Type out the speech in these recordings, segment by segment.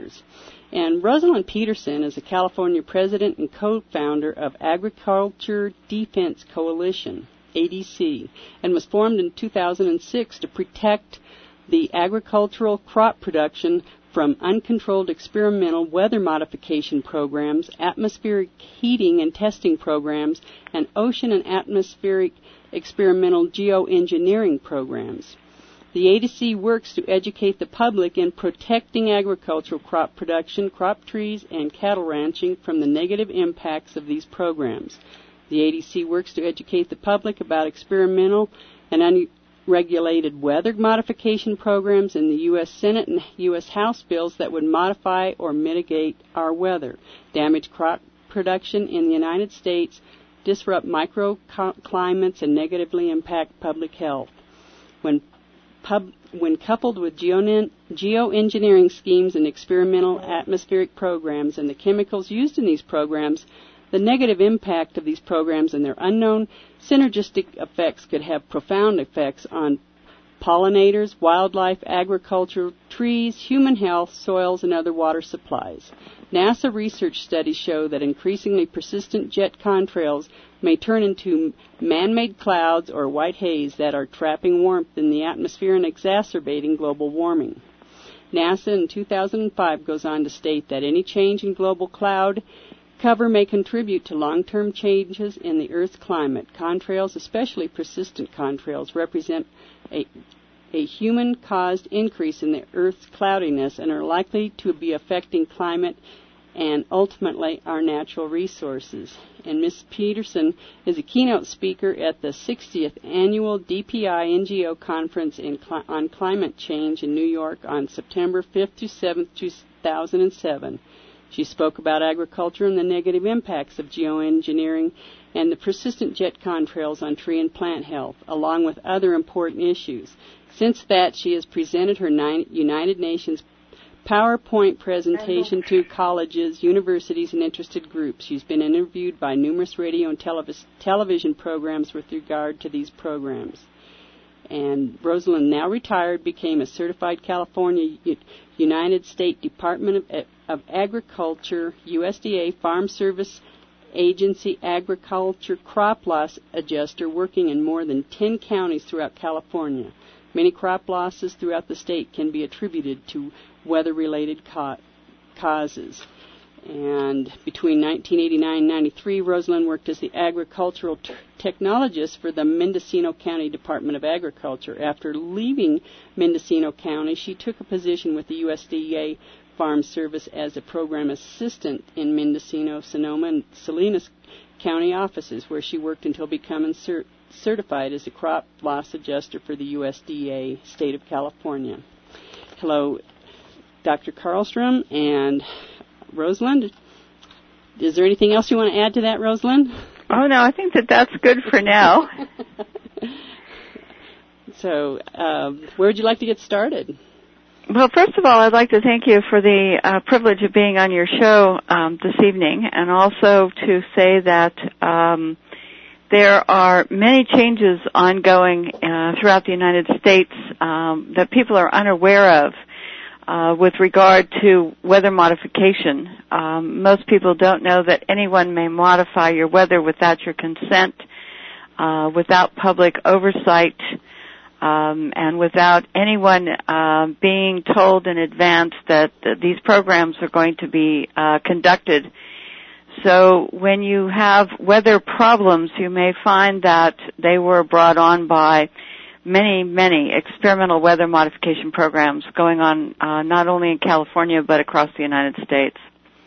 And Rosalind Peterson is a California president and co-founder of Agriculture Defense Coalition, ADC, and was formed in 2006 to protect the agricultural crop production from uncontrolled experimental weather modification programs, atmospheric heating and testing programs, and ocean and atmospheric experimental geoengineering programs. The ADC works to educate the public in protecting agricultural crop production, crop trees, and cattle ranching from the negative impacts of these programs. The ADC works to educate the public about experimental and unregulated weather modification programs in the U.S. Senate and U.S. House bills that would modify or mitigate our weather, damage crop production in the United States, disrupt microclimates, and negatively impact public health. When coupled with geoengineering schemes and experimental atmospheric programs and the chemicals used in these programs, the negative impact of these programs and their unknown synergistic effects could have profound effects on pollinators, wildlife, agriculture, trees, human health, soils, and other water supplies. NASA research studies show that increasingly persistent jet contrails may turn into man-made clouds or white haze that are trapping warmth in the atmosphere and exacerbating global warming. NASA in 2005 goes on to state that any change in global cloud cover may contribute to long-term changes in the Earth's climate. Contrails, especially persistent contrails, represent a human-caused increase in the Earth's cloudiness and are likely to be affecting climate and ultimately our natural resources. And Ms. Peterson is a keynote speaker at the 60th Annual DPI NGO Conference on Climate Change in New York on September 5th to 7th, 2007. She spoke about agriculture and the negative impacts of geoengineering and the persistent jet contrails on tree and plant health, along with other important issues. Since that, she has presented her United Nations PowerPoint presentation to colleges, universities, and interested groups. She's been interviewed by numerous radio and television programs with regard to these programs. And Rosalind, now retired, became a certified California United States Department of Agriculture, USDA Farm Service Agency Agriculture Crop Loss Adjuster, working in more than 10 counties throughout California. Many crop losses throughout the state can be attributed to weather-related causes. And between 1989 and 93, Rosalind worked as the agricultural technologist for the Mendocino County Department of Agriculture. After leaving Mendocino County, she took a position with the USDA Farm Service as a program assistant in Mendocino, Sonoma, and Salinas County offices, where she worked until becoming certified as a crop loss adjuster for the USDA state of California. Hello, Dr. Karlstrom and Rosalind. Is there anything else you want to add to that, Rosalind? Oh, no, I think that's good for now. So, where would you like to get started? Well, first of all, I'd like to thank you for the privilege of being on your show this evening, and also to say that there are many changes ongoing throughout the United States that people are unaware of with regard to weather modification. Most people don't know that anyone may modify your weather without your consent, without public oversight, and without anyone being told in advance that these programs are going to be conducted. So when you have weather problems, you may find that they were brought on by many experimental weather modification programs going on not only in California but across the United States.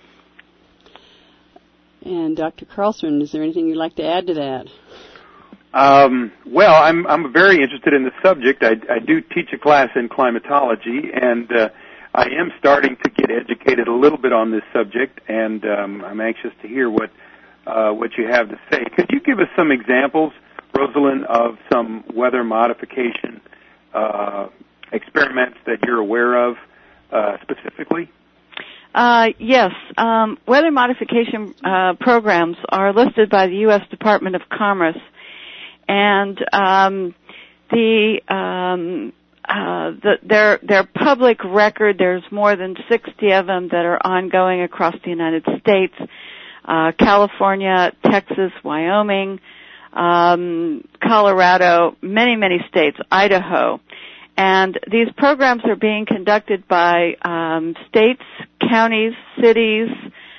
And Dr. Karlstrom, is there anything you'd like to add to that? Well, I'm very interested in the subject. I do teach a class in climatology, and I am starting to get educated a little bit on this subject, and I'm anxious to hear what you have to say. Could you give us some examples, Rosalind, of some weather modification experiments that you're aware of specifically? Yes. Weather modification programs are listed by the U.S. Department of Commerce, and the they're public record. There's more than 60 of them that are ongoing across the United States, California, Texas, Wyoming, Colorado, many states, Idaho. And these programs are being conducted by states, counties, cities.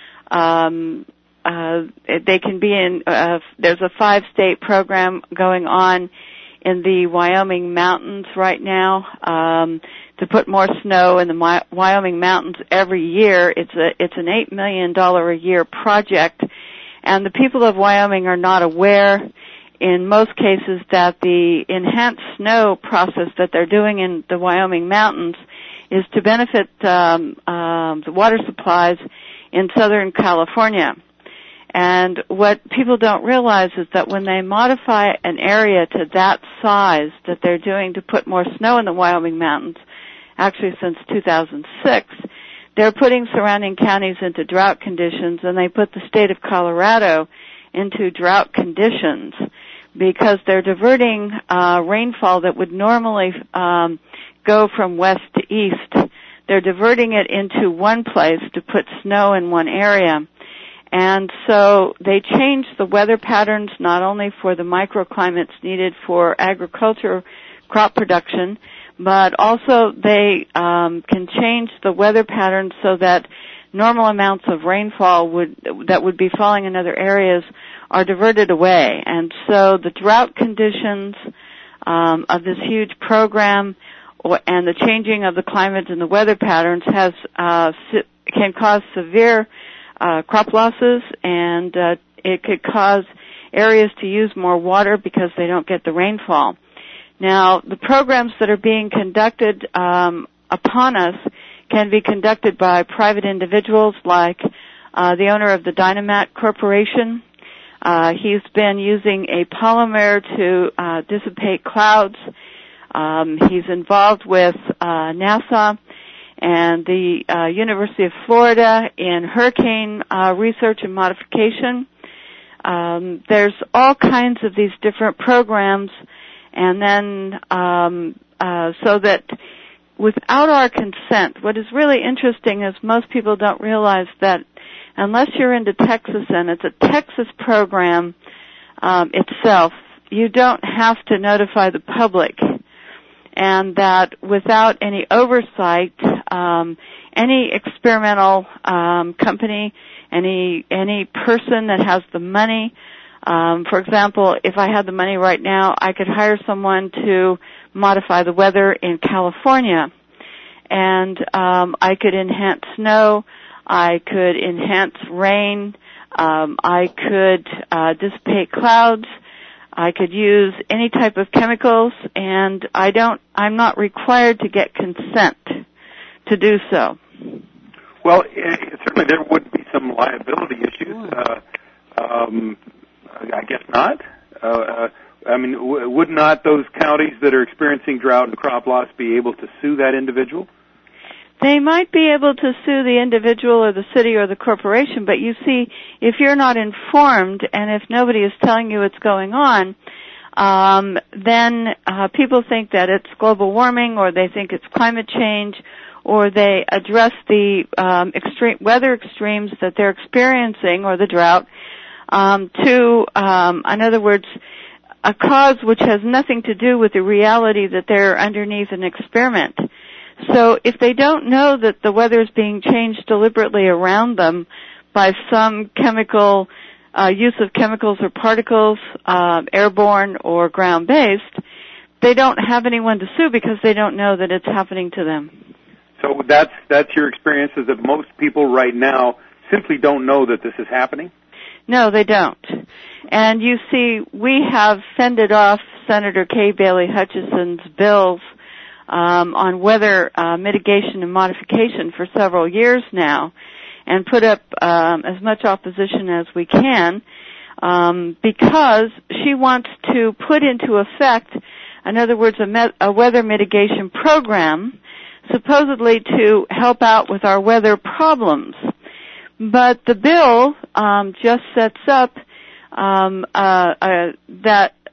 They can be in, there's a 5-state program going on in the Wyoming mountains right now, to put more snow in the Wyoming mountains every year. It's an $8 million a year project, and the people of Wyoming are not aware, in most cases, that the enhanced snow process that they're doing in the Wyoming mountains is to benefit the water supplies in Southern California. And what people don't realize is that when they modify an area to that size that they're doing to put more snow in the Wyoming mountains, actually since 2006, they're putting surrounding counties into drought conditions, and they put the state of Colorado into drought conditions because they're diverting rainfall that would normally go from west to east. They're diverting it into one place to put snow in one area. And so they change the weather patterns not only for the microclimates needed for agriculture, crop production, but also they can change the weather patterns so that normal amounts of rainfall that would be falling in other areas are diverted away. And so the drought conditions of this huge program and the changing of the climate and the weather patterns can cause severe crop losses, and it could cause areas to use more water because they don't get the rainfall. Now, the programs that are being conducted upon us can be conducted by private individuals like the owner of the Dynamat Corporation. He's been using a polymer to dissipate clouds. He's involved with NASA and the University of Florida in hurricane research and modification. There's all kinds of these different programs, and then so that without our consent, what is really interesting is most people don't realize that unless you're into Texas and it's a Texas program itself, you don't have to notify the public. And that without any oversight, any experimental company, any person that has the money, for example, if I had the money right now, I could hire someone to modify the weather in California, and I could enhance snow, I could enhance rain, I could dissipate clouds, I could use any type of chemicals, and I'm not required to get consent to do so. Well, certainly there would be some liability issues. I guess not. I mean, would not those counties that are experiencing drought and crop loss be able to sue that individual? They might be able to sue the individual or the city or the corporation, but you see, if you're not informed and if nobody is telling you what's going on, then people think that it's global warming, or they think it's climate change, or they address the extreme weather extremes that they're experiencing, or the drought, to, in other words, a cause which has nothing to do with the reality that they're underneath an experiment. So if they don't know that the weather is being changed deliberately around them by some chemical, use of chemicals or particles, airborne or ground-based, they don't have anyone to sue because they don't know that it's happening to them. So that's your experience, is that most people right now simply don't know that this is happening? No, they don't. And you see, we have fended off Senator Kay Bailey Hutchison's bills on weather mitigation and modification for several years now, and put up as much opposition as we can because she wants to put into effect, in other words, a weather mitigation program supposedly to help out with our weather problems. But the bill just sets up that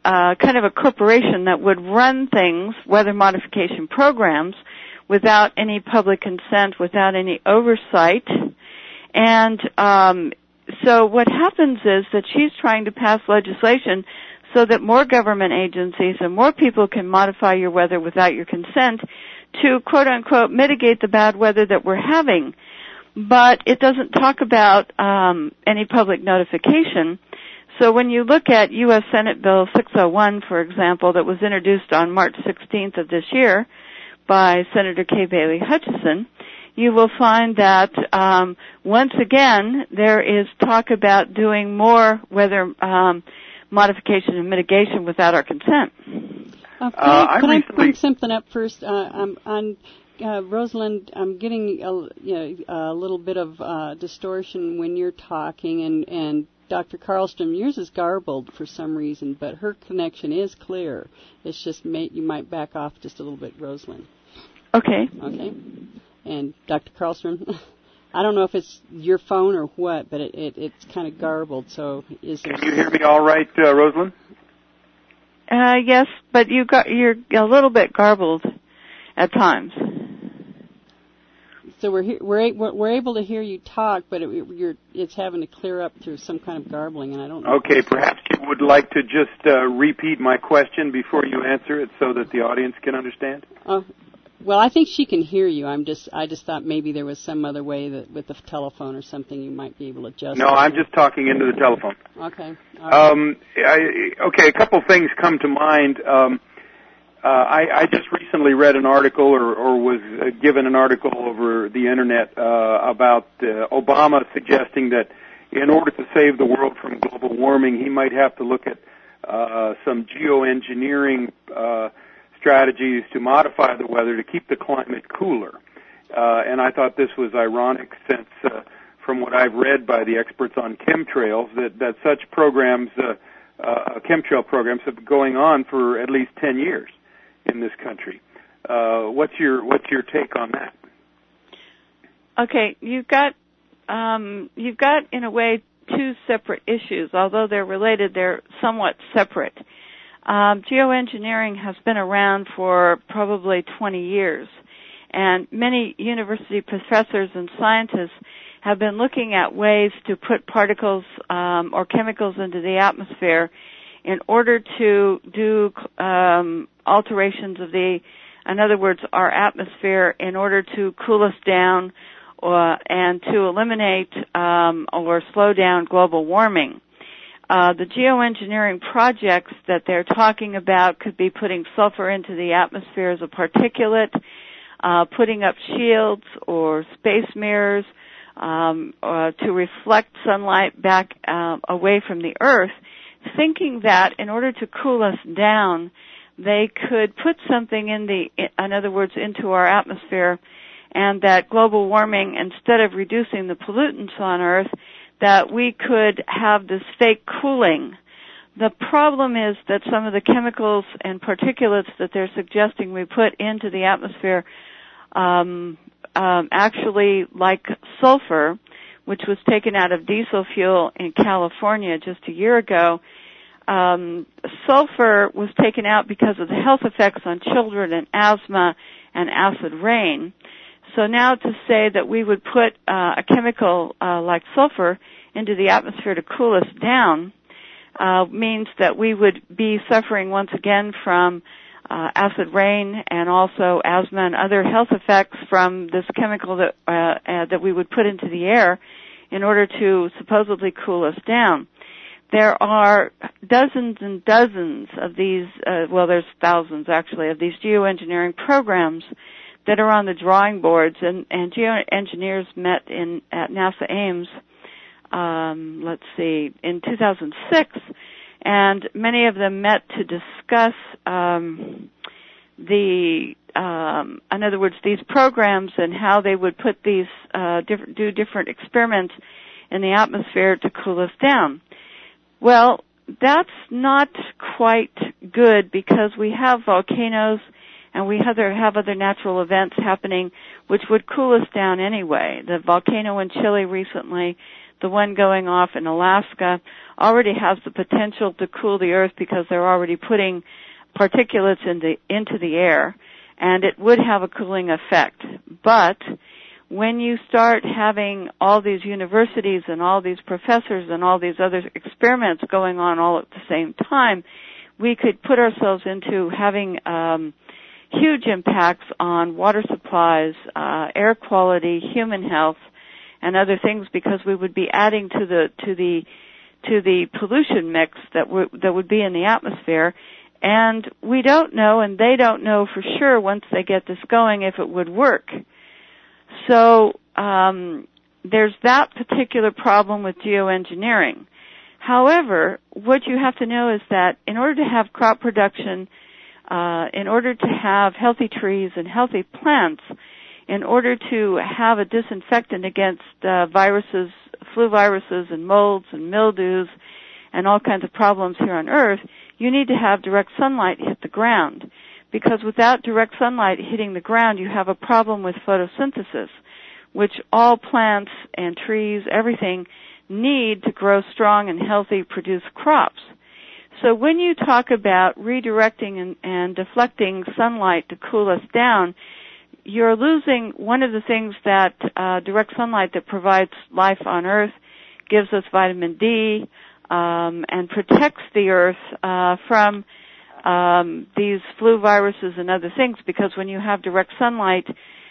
kind of a corporation that would run things, weather modification programs, without any public consent, without any oversight. And so what happens is that she's trying to pass legislation so that more government agencies and more people can modify your weather without your consent to, quote-unquote, mitigate the bad weather that we're having. But it doesn't talk about any public notification. So when you look at U.S. Senate Bill 601, for example, that was introduced on March 16th of this year by Senator Kay Bailey Hutchison, you will find that once again there is talk about doing more weather modification and mitigation without our consent. Can I bring something up first? Rosalind, I'm getting a little bit of distortion when you're talking, and Dr. Karlstrom, yours is garbled for some reason, but her connection is clear. It's just you might back off just a little bit, Rosalind. Okay. Okay. And Dr. Karlstrom, I don't know if it's your phone or what, but it's kind of garbled. So is there? Can you hear me all right, Rosalind? Yes, but you're a little bit garbled at times. So we're able to hear you talk, but it's having to clear up through some kind of garbling, and I don't know. Okay, perhaps you would like to just repeat my question before you answer it, so that the audience can understand. Well, I think she can hear you. I just thought maybe there was some other way that with the telephone or something you might be able to adjust. No, I'm just talking into the telephone. Okay. All right. Okay, a couple things come to mind. I just recently read an article or was given an article over the Internet about Obama suggesting that in order to save the world from global warming, he might have to look at some geoengineering strategies to modify the weather to keep the climate cooler. And I thought this was ironic since from what I've read by the experts on chemtrails that such programs, chemtrail programs, have been going on for at least 10 years in this country. What's your take on that? Okay, you've got in a way two separate issues. Although they're related, they're somewhat separate. Geoengineering has been around for probably 20 years, and many university professors and scientists have been looking at ways to put particles or chemicals into the atmosphere in order to do alterations of in other words, our atmosphere, in order to cool us down and to eliminate or slow down global warming. The geoengineering projects that they're talking about could be putting sulfur into the atmosphere as a particulate, putting up shields or space mirrors to reflect sunlight back away from the Earth, thinking that in order to cool us down, they could put something in other words, into our atmosphere, and that global warming, instead of reducing the pollutants on Earth, that we could have this fake cooling. The problem is that some of the chemicals and particulates that they're suggesting we put into the atmosphere, actually, like sulfur, which was taken out of diesel fuel in California just a year ago, sulfur was taken out because of the health effects on children and asthma and acid rain. So now to say that we would put a chemical like sulfur into the atmosphere to cool us down means that we would be suffering once again from acid rain and also asthma and other health effects from this chemical that we would put into the air in order to supposedly cool us down. There are dozens and dozens of these, there's thousands actually, of these geoengineering programs that are on the drawing boards, and geoengineers met at NASA Ames, in 2006, and many of them met to discuss in other words, these programs and how they would put these do different experiments in the atmosphere to cool us down. Well, that's not quite good because we have volcanoes and we have other natural events happening which would cool us down anyway. The volcano in Chile recently, The one going off in Alaska already has the potential to cool the Earth because they're already putting particulates into the air, and it would have a cooling effect. But when you start having all these universities and all these professors and all these other experiments going on all at the same time, we could put ourselves into having huge impacts on water supplies, air quality, human health, and other things, because we would be adding to the pollution mix that would be in the atmosphere. And we don't know, and they don't know for sure once they get this going, if it would work. So there's that particular problem with geoengineering. However, what you have to know is that in order to have crop production, in order to have healthy trees and healthy plants, in order to have a disinfectant against viruses, flu viruses and molds and mildews and all kinds of problems here on Earth, you need to have direct sunlight hit the ground. Because without direct sunlight hitting the ground, you have a problem with photosynthesis, which all plants and trees, everything, need to grow strong and healthy, produce crops. So when you talk about redirecting and deflecting sunlight to cool us down, you're losing one of the things that direct sunlight that provides life on Earth, gives us vitamin D, and protects the Earth from these flu viruses and other things, because when you have direct sunlight,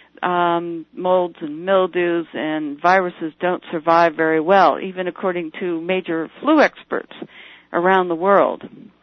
molds and mildews and viruses don't survive very well, even according to major flu experts around the world.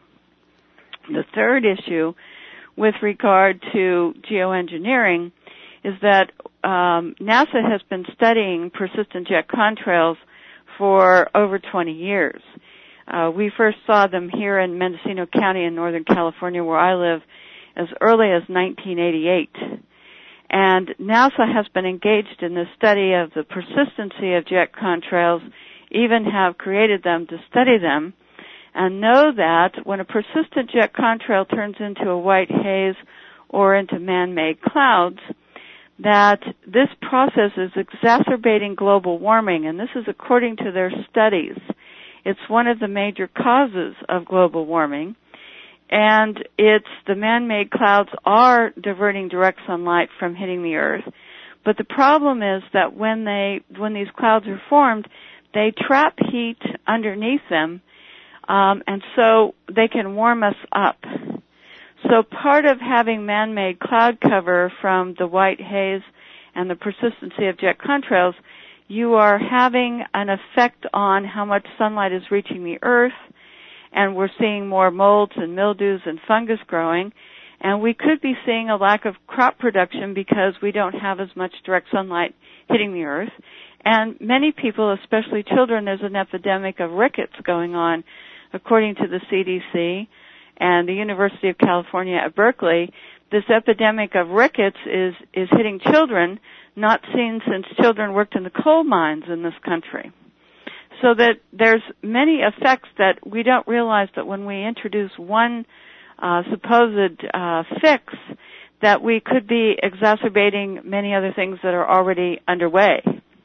The third issue with regard to geoengineering is that NASA has been studying persistent jet contrails for over 20 years. We first saw them here in Mendocino County in Northern California, where I live, as early as 1988. And NASA has been engaged in the study of the persistency of jet contrails, even have created them to study them, and know that when a persistent jet contrail turns into a white haze or into man-made clouds, that this process is exacerbating global warming, and this is according to their studies. It's one of the major causes of global warming, and it's the man-made clouds are diverting direct sunlight from hitting the Earth. But the problem is that when these clouds are formed, they trap heat underneath them, and so they can warm us up. So part of having man-made cloud cover from the white haze and the persistency of jet contrails, you are having an effect on how much sunlight is reaching the Earth, and we're seeing more molds and mildews and fungus growing, and we could be seeing a lack of crop production because we don't have as much direct sunlight hitting the Earth. And many people, especially children, there's an epidemic of rickets going on, according to the CDC and the University of California at Berkeley. This epidemic of rickets is hitting children, not seen since children worked in the coal mines in this country. So that there's many effects that we don't realize, that when we introduce one supposed fix, that we could be exacerbating many other things that are already underway.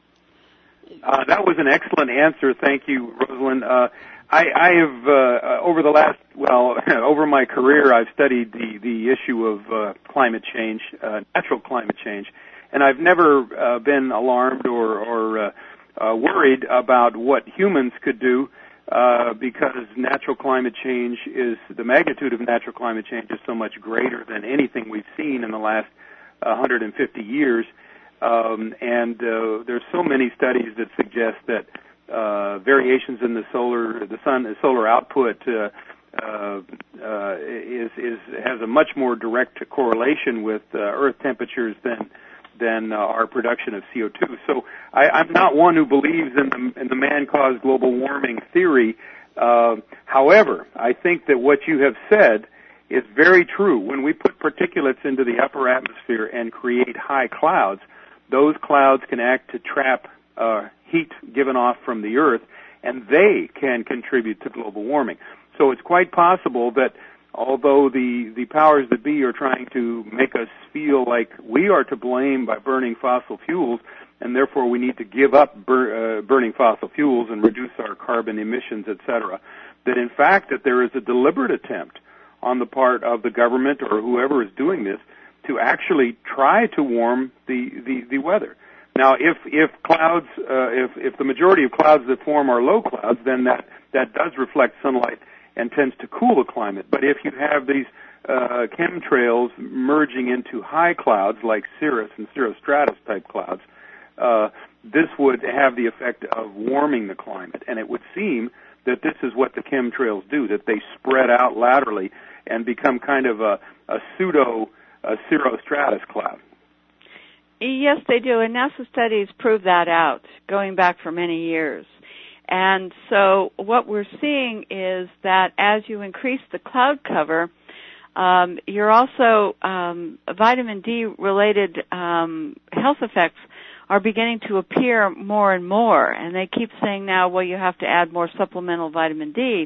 That was an excellent answer. Thank you, Rosalind. I have, over my career, I've studied the issue of climate change, natural climate change, and I've never been alarmed or worried about what humans could do, because natural climate change the magnitude of natural climate change is so much greater than anything we've seen in the last 150 years. And there's so many studies that suggest that variations in the solar output has a much more direct correlation with Earth temperatures than our production of CO2. So I'm not one who believes in the man-caused global warming theory. However, I think that what you have said is very true. When we put particulates into the upper atmosphere and create high clouds, those clouds can act to trap heat given off from the Earth, and they can contribute to global warming. So it's quite possible that although the powers that be are trying to make us feel like we are to blame by burning fossil fuels, and therefore we need to give up burning fossil fuels and reduce our carbon emissions, etc., that in fact that there is a deliberate attempt on the part of the government or whoever is doing this to actually try to warm the weather. Now, if clouds, if the majority of clouds that form are low clouds, then that does reflect sunlight and tends to cool the climate. But if you have these chemtrails merging into high clouds like cirrus and cirrostratus type clouds, this would have the effect of warming the climate. And it would seem that this is what the chemtrails do, that they spread out laterally and become kind of a pseudo cirrostratus cloud. Yes, they do, and NASA studies prove that out, going back for many years. And so what we're seeing is that as you increase the cloud cover, you're also, vitamin D-related health effects are beginning to appear more and more. And they keep saying now, well, you have to add more supplemental vitamin D.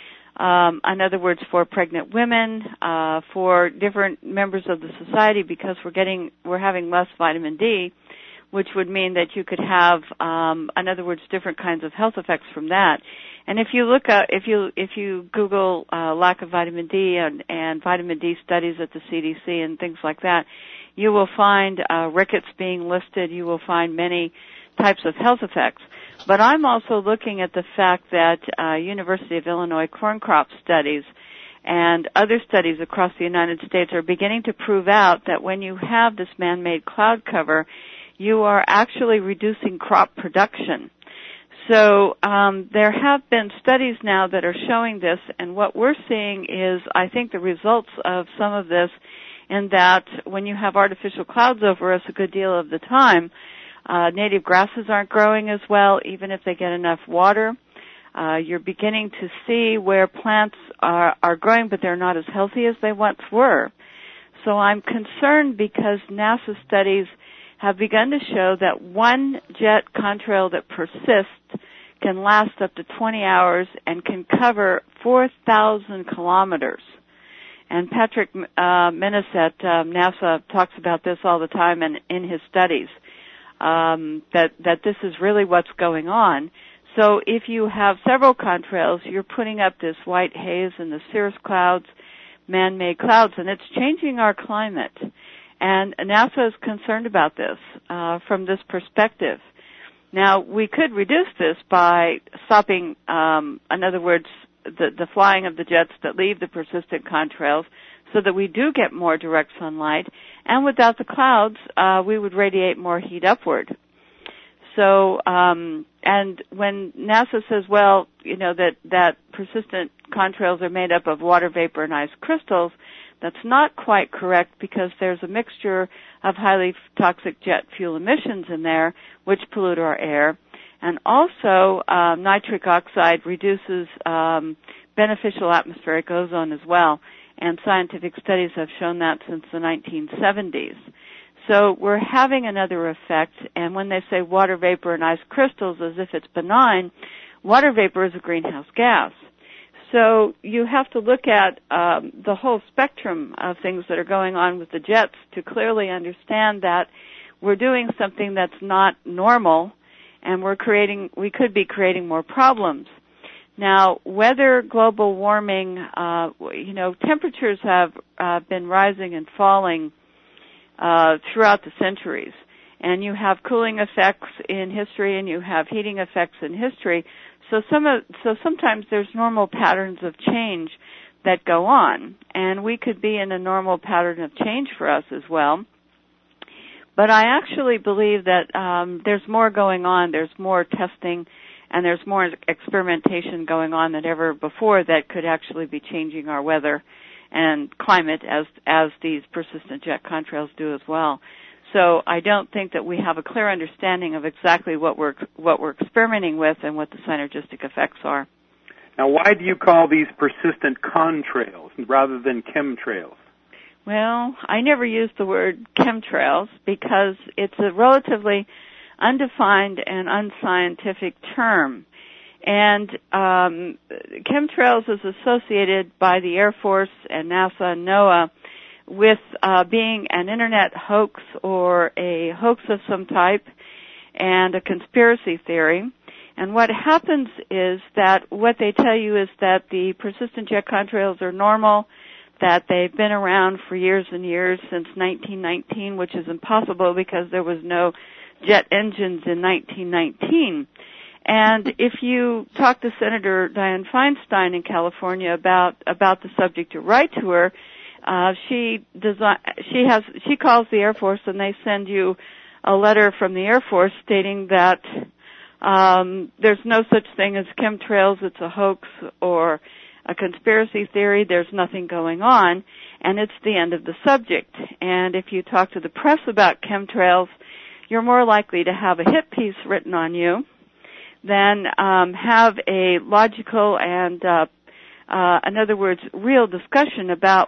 In other words, for pregnant women, for different members of the society, because we're having less vitamin D, which would mean that you could have, in other words, different kinds of health effects from that. And if you look at, if you Google lack of vitamin D and vitamin D studies at the CDC and things like that, you will find rickets being listed. You will find many types of health effects. But I'm also looking at the fact that University of Illinois corn crop studies and other studies across the United States are beginning to prove out that when you have this man-made cloud cover, you are actually reducing crop production. So there have been studies now that are showing this, and what we're seeing is, I think, the results of some of this, in that when you have artificial clouds over us a good deal of the time, native grasses aren't growing as well, even if they get enough water. You're beginning to see where plants are growing, but they're not as healthy as they once were. So I'm concerned because NASA studies have begun to show that one jet contrail that persists can last up to 20 hours and can cover 4,000 kilometers. And Patrick Minnis at NASA talks about this all the time in his studies, that this is really what's going on. So if you have several contrails, you're putting up this white haze and the cirrus clouds, man-made clouds, and it's changing our climate. And NASA is concerned about this from this perspective. Now, we could reduce this by stopping, in other words, the flying of the jets that leave the persistent contrails so that we do get more direct sunlight. And without the clouds, we would radiate more heat upward. So, and when NASA says, well, you know, that persistent contrails are made up of water vapor and ice crystals, that's not quite correct because there's a mixture of highly toxic jet fuel emissions in there, which pollute our air. And also, nitric oxide reduces beneficial atmospheric ozone as well. And scientific studies have shown that since the 1970s. So we're having another effect, and when they say water vapor and ice crystals as if it's benign, water vapor is a greenhouse gas. So you have to look at the whole spectrum of things that are going on with the jets to clearly understand that we're doing something that's not normal, and we could be creating more problems. Now, whether global warming, temperatures have been rising and falling throughout the centuries, and you have cooling effects in history, and you have heating effects in history. So sometimes there's normal patterns of change that go on, and we could be in a normal pattern of change for us as well. But I actually believe that there's more going on. There's more testing, and there's more experimentation going on than ever before that could actually be changing our weather and climate as these persistent jet contrails do as well. So I don't think that we have a clear understanding of exactly what we're experimenting with and what the synergistic effects are. Now, why do you call these persistent contrails rather than chemtrails? Well, I never use the word chemtrails because it's a relatively undefined and unscientific term. And chemtrails is associated by the Air Force and NASA and NOAA with being an internet hoax or a hoax of some type and a conspiracy theory. And what happens is that what they tell you is that the persistent jet contrails are normal, that they've been around for years and years, since 1919, which is impossible because there was no jet engines in 1919. And if you talk to Senator Dianne Feinstein in California about the subject, you write to her, she calls the Air Force and they send you a letter from the Air Force stating that there's no such thing as chemtrails, it's a hoax or a conspiracy theory, there's nothing going on, and it's the end of the subject. And if you talk to the press about chemtrails, you're more likely to have a hit piece written on you than have a logical and, in other words, real discussion about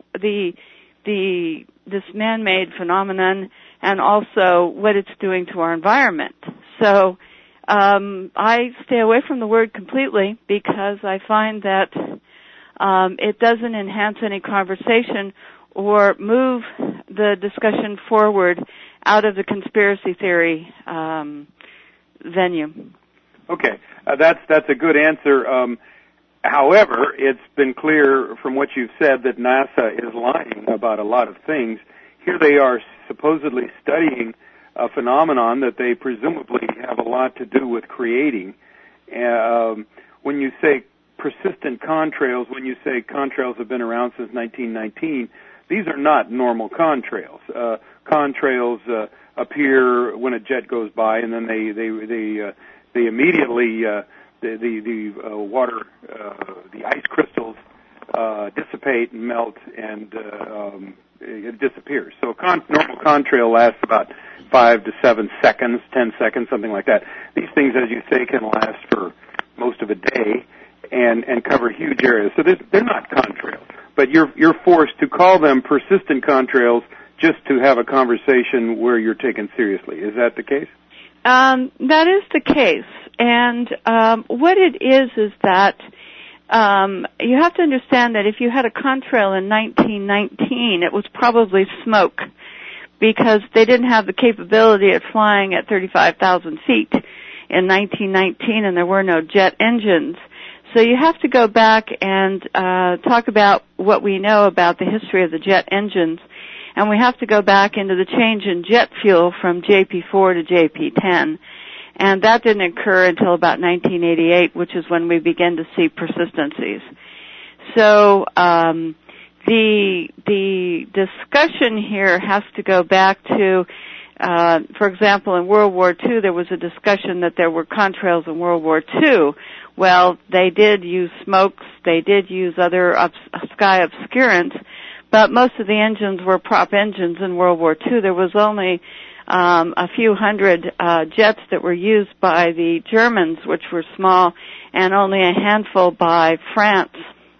this man-made phenomenon and also what it's doing to our environment. So I stay away from the word completely because I find that it doesn't enhance any conversation or move the discussion forward out of the conspiracy theory venue. Okay, that's a good answer. However, it's been clear from what you've said that NASA is lying about a lot of things. Here they are supposedly studying a phenomenon that they presumably have a lot to do with creating. When you say persistent contrails, when you say contrails have been around since 1919, these are not normal contrails. Contrails appear when a jet goes by, and then they immediately the water, the ice crystals dissipate and melt, and it disappears. So normal contrail lasts about 5 to 7 seconds, 10 seconds, something like that. These things, as you say, can last for most of a day and cover huge areas. So they're not contrails, but you're forced to call them persistent contrails just to have a conversation where you're taken seriously. Is that the case? That is the case. And what it is that you have to understand that if you had a contrail in 1919, it was probably smoke because they didn't have the capability of flying at 35,000 feet in 1919, and there were no jet engines. So you have to go back and talk about what we know about the history of the jet engines, and we have to go back into the change in jet fuel from JP4 to JP10. And that didn't occur until about 1988, which is when we began to see persistencies. So the discussion here has to go back to, for example, in World War II, there was a discussion that there were contrails in World War II. Well, they did use smokes, they did use other sky obscurants, but most of the engines were prop engines in World War II. There was only a few hundred jets that were used by the Germans, which were small, and only a handful by France.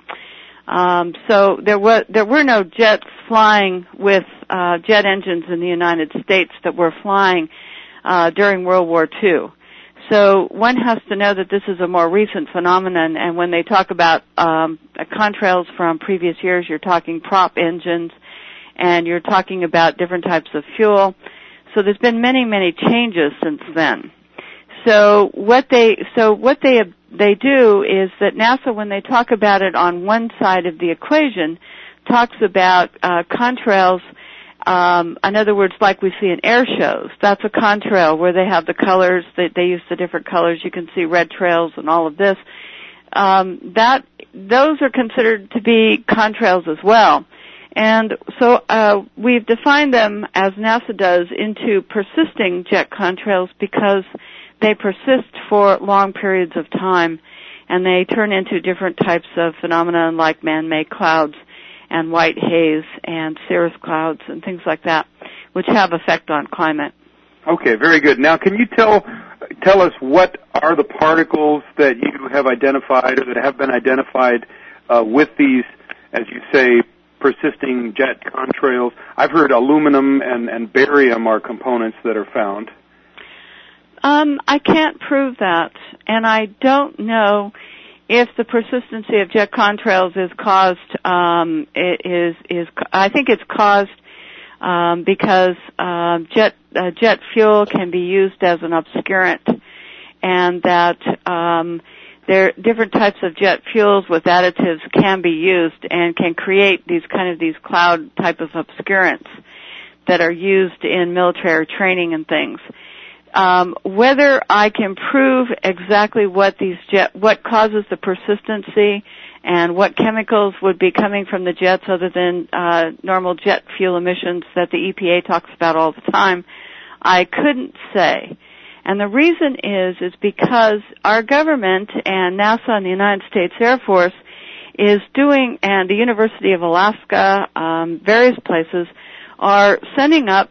So there were no jets flying with jet engines in the United States that were flying during World War II. So one has to know that this is a more recent phenomenon, and when they talk about contrails from previous years, you're talking prop engines, and you're talking about different types of fuel. So there's been many, many changes since then. So what they do is that NASA, when they talk about it on one side of the equation, talks about contrails. In other words, like we see in air shows, that's a contrail where they have the colors. They use the different colors. You can see red trails and all of this. Those are considered to be contrails as well. And so we've defined them, as NASA does, into persisting jet contrails because they persist for long periods of time, and they turn into different types of phenomena like man-made clouds and white haze and cirrus clouds and things like that, which have effect on climate. Okay, very good. Now, can you tell us what are the particles that you have identified or that have been identified with these, as you say, persisting jet contrails? I've heard aluminum and barium are components that are found. I can't prove that, and I don't know if the persistency of jet contrails is caused. I think it's caused because jet fuel can be used as an obscurant, and that there different types of jet fuels with additives can be used and can create these cloud type of obscurants that are used in military training and things. Whether I can prove exactly what causes the persistency and what chemicals would be coming from the jets other than normal jet fuel emissions that the EPA talks about all the time, I couldn't say. And the reason is because our government and NASA and the United States Air Force is doing, and the University of Alaska, various places, are sending up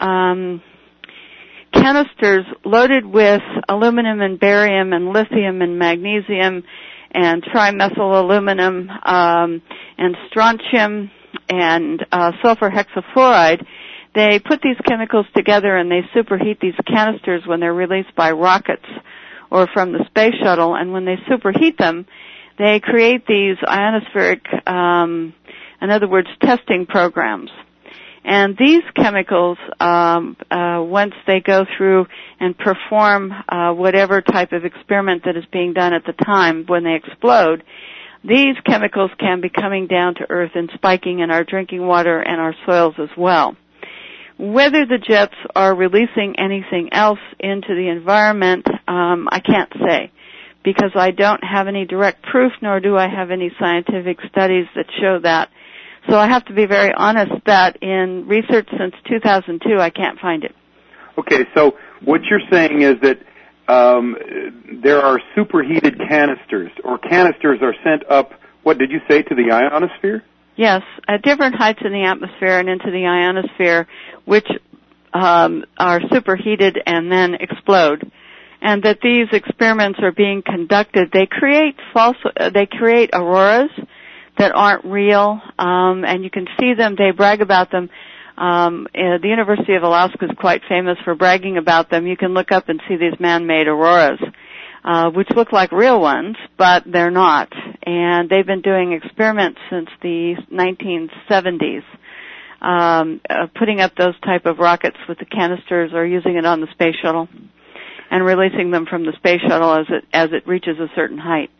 canisters loaded with aluminum and barium and lithium and magnesium and trimethyl aluminum and strontium and sulfur hexafluoride. They put these chemicals together and they superheat these canisters when they're released by rockets or from the space shuttle, and when they superheat them, they create these ionospheric, in other words, testing programs. And these chemicals, once they go through and perform whatever type of experiment that is being done at the time when they explode, these chemicals can be coming down to Earth and spiking in our drinking water and our soils as well. Whether the jets are releasing anything else into the environment, I can't say, because I don't have any direct proof, nor do I have any scientific studies that show that. So I have to be very honest that in research since 2002, I can't find it. Okay, so what you're saying is that there are superheated canisters, or canisters are sent up, what did you say, to the ionosphere? Yes, at different heights in the atmosphere and into the ionosphere, which are superheated and then explode. And that these experiments are being conducted. They create auroras that aren't real, and you can see them. They brag about them. The University of Alaska is quite famous for bragging about them. You can look up and see these man-made auroras, which look like real ones, but they're not. And they've been doing experiments since the 1970s, putting up those type of rockets with the canisters or using it on the space shuttle and releasing them from the space shuttle as it reaches a certain height.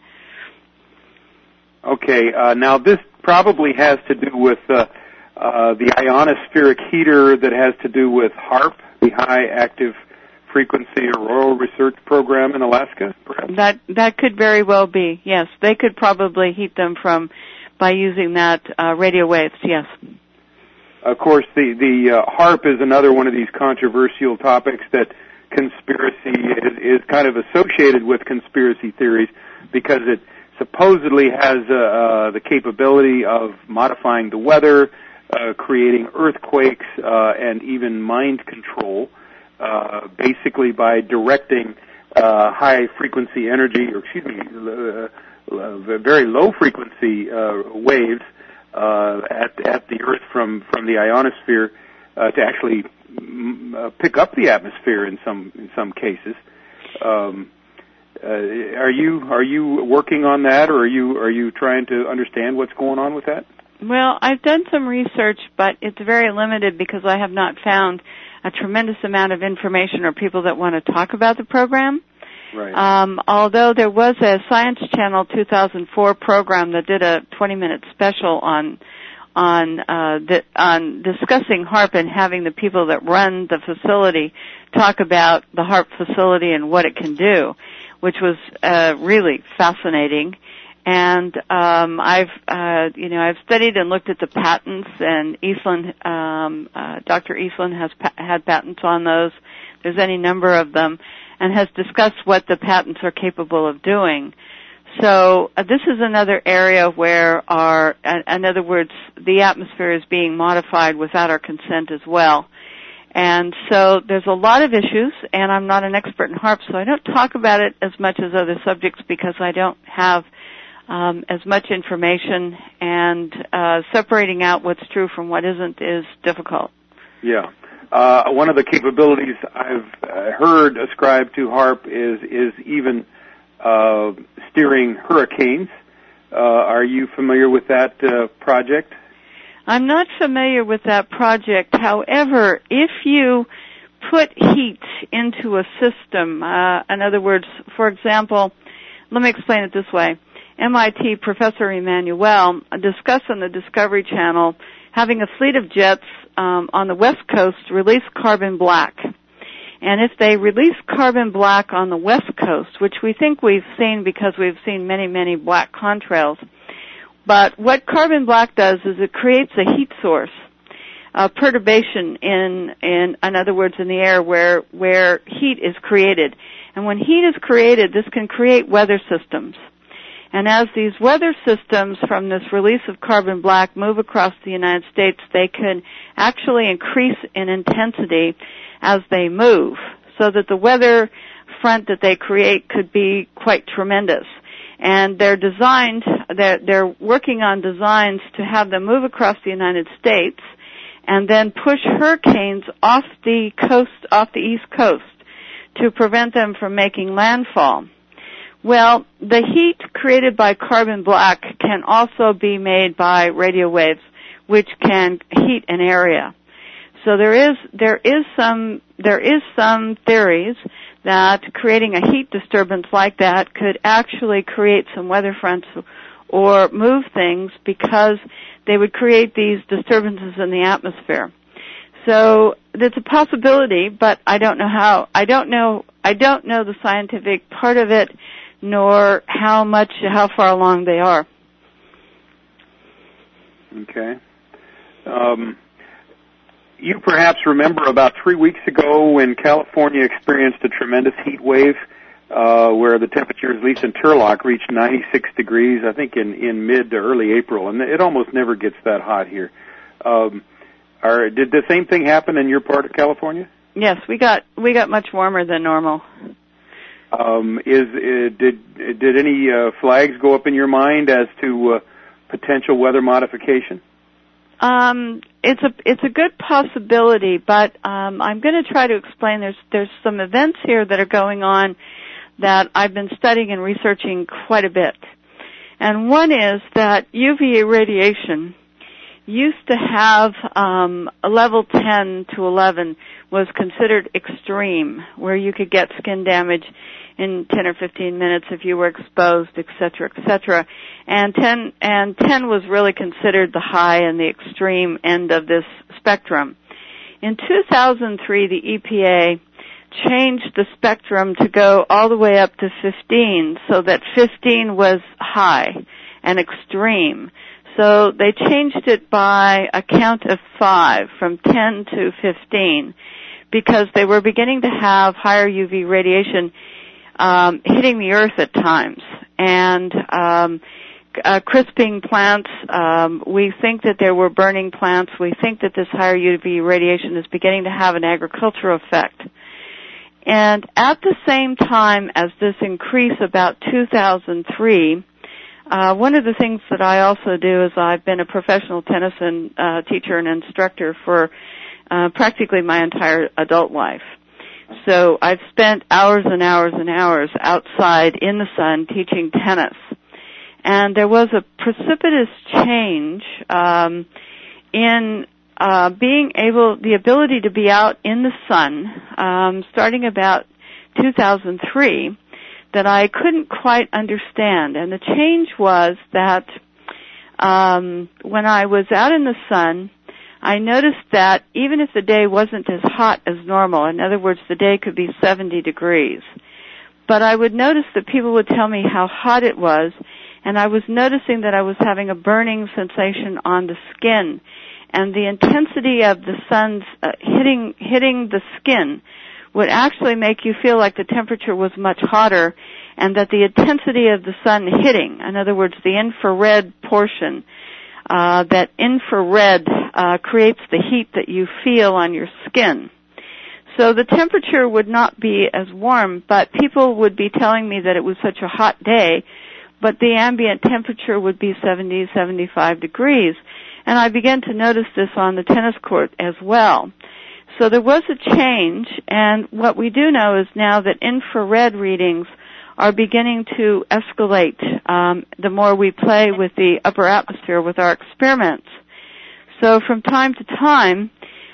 Okay, now this probably has to do with the ionospheric heater that has to do with HAARP, the High Active Frequency Auroral Research Program in Alaska, perhaps? That could very well be, yes. They could probably heat them by using that radio waves, yes. Of course, the HAARP is another one of these controversial topics that conspiracy is kind of associated with conspiracy theories because it supposedly has the capability of modifying the weather, creating earthquakes, and even mind control, basically by directing high-frequency energy, very low-frequency waves at the Earth from the ionosphere to actually pick up the atmosphere in some cases. Are you working on that, or are you trying to understand what's going on with that? Well, I've done some research, but it's very limited because I have not found a tremendous amount of information or people that want to talk about the program. Right. Although there was a Science Channel 2004 program that did a 20-minute special on discussing HAARP and having the people that run the facility talk about the HAARP facility and what it can do, which was really fascinating. And I've studied and looked at the patents, and Dr. Eastland has had patents on those. There's any number of them, and has discussed what the patents are capable of doing. So this is another area where in other words, the atmosphere is being modified without our consent as well. And so there's a lot of issues, and I'm not an expert in HAARP, so I don't talk about it as much as other subjects because I don't have as much information, and separating out what's true from what isn't is difficult. Yeah. One of the capabilities I've heard ascribed to HAARP is even steering hurricanes. Are you familiar with that project? I'm not familiar with that project. However, if you put heat into a system. In other words, for example, let me explain it this way. MIT Professor Emanuel discussed on the Discovery Channel having a fleet of jets on the West Coast release carbon black. And if they release carbon black on the West Coast, which we think we've seen because we've seen many, many black contrails, but what carbon black does is it creates a heat source, perturbation in other words, in the air where heat is created. And when heat is created, this can create weather systems. And as these weather systems from this release of carbon black move across the United States, they can actually increase in intensity as they move, so that the weather front that they create could be quite tremendous. And they're working on designs to have them move across the United States and then push hurricanes off the East Coast to prevent them from making landfall. Well, the heat created by carbon black can also be made by radio waves, which can heat an area. So there is some theories that creating a heat disturbance like that could actually create some weather fronts or move things because they would create these disturbances in the atmosphere. So it's a possibility, but I don't know how. I don't know the scientific part of it, nor how far along they are. Okay. You perhaps remember about 3 weeks ago when California experienced a tremendous heat wave where the temperatures, at least in Turlock, reached 96 degrees, I think in mid to early April, and it almost never gets that hot here. Did the same thing happen in your part of California? Yes, we got much warmer than normal. Did any flags go up in your mind as to potential weather modification? It's a good possibility, but I'm going to try to explain. There's some events here that are going on that I've been studying and researching quite a bit. And one is that UV radiation used to have a level 10 to 11 was considered extreme, where you could get skin damage in 10 or 15 minutes if you were exposed, et cetera, and 10 was really considered the high and the extreme end of this spectrum. In 2003, the EPA changed the spectrum to go all the way up to 15, so that 15 was high and extreme. So they changed it by a count of 5, from 10 to 15, because they were beginning to have higher UV radiation hitting the earth at times. And crisping plants, we think that there were burning plants. We think that this higher UV radiation is beginning to have an agricultural effect. And at the same time as this increase about 2003, one of the things that I also do is I've been a professional tennis teacher and instructor for practically my entire adult life. So I've spent hours and hours and hours outside in the sun teaching tennis. And there was a precipitous change in the ability to be out in the sun, starting about 2003, that I couldn't quite understand. And the change was that when I was out in the sun, I noticed that even if the day wasn't as hot as normal, in other words, the day could be 70 degrees, but I would notice that people would tell me how hot it was, and I was noticing that I was having a burning sensation on the skin, and the intensity of the sun's hitting the skin would actually make you feel like the temperature was much hotter, and that the intensity of the sun hitting, in other words, the infrared portion, that infrared creates the heat that you feel on your skin. So the temperature would not be as warm, but people would be telling me that it was such a hot day, but the ambient temperature would be 70, 75 degrees. And I began to notice this on the tennis court as well. So there was a change, and what we do know is now that infrared readings are beginning to escalate the more we play with the upper atmosphere with our experiments. So from time to time,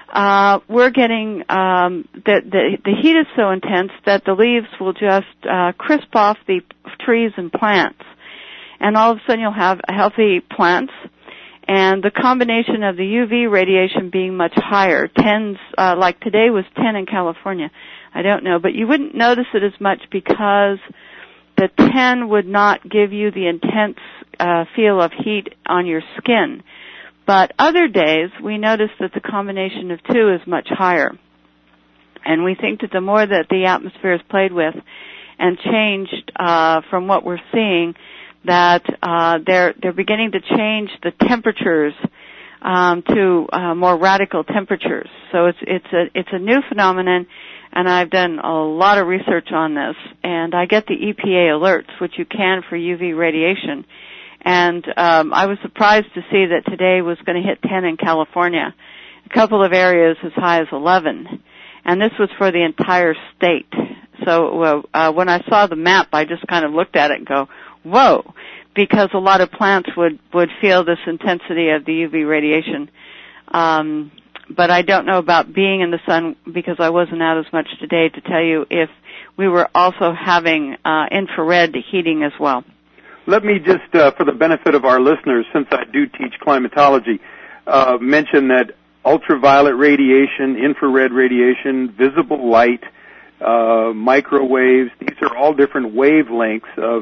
we're getting the heat is so intense that the leaves will just crisp off the trees and plants, and all of a sudden you'll have healthy plants. And the combination of the UV radiation being much higher, tens, like today was 10 in California. I don't know, but you wouldn't notice it as much because the 10 would not give you the intense feel of heat on your skin. But other days, we notice that the combination of 2 is much higher. And we think that the more that the atmosphere is played with and changed from what we're seeing, that they're beginning to change the temperatures to more radical temperatures. So it's a new phenomenon, and I've done a lot of research on this. And I get the EPA alerts, which you can for UV radiation. And I was surprised to see that today was going to hit 10 in California, a couple of areas as high as 11. And this was for the entire state. So when I saw the map, I just kind of looked at it and go, whoa, because a lot of plants would feel this intensity of the UV radiation. But I don't know about being in the sun because I wasn't out as much today to tell you if we were also having infrared heating as well. Let me just, for the benefit of our listeners, since I do teach climatology, mention that ultraviolet radiation, infrared radiation, visible light, microwaves, these are all different wavelengths of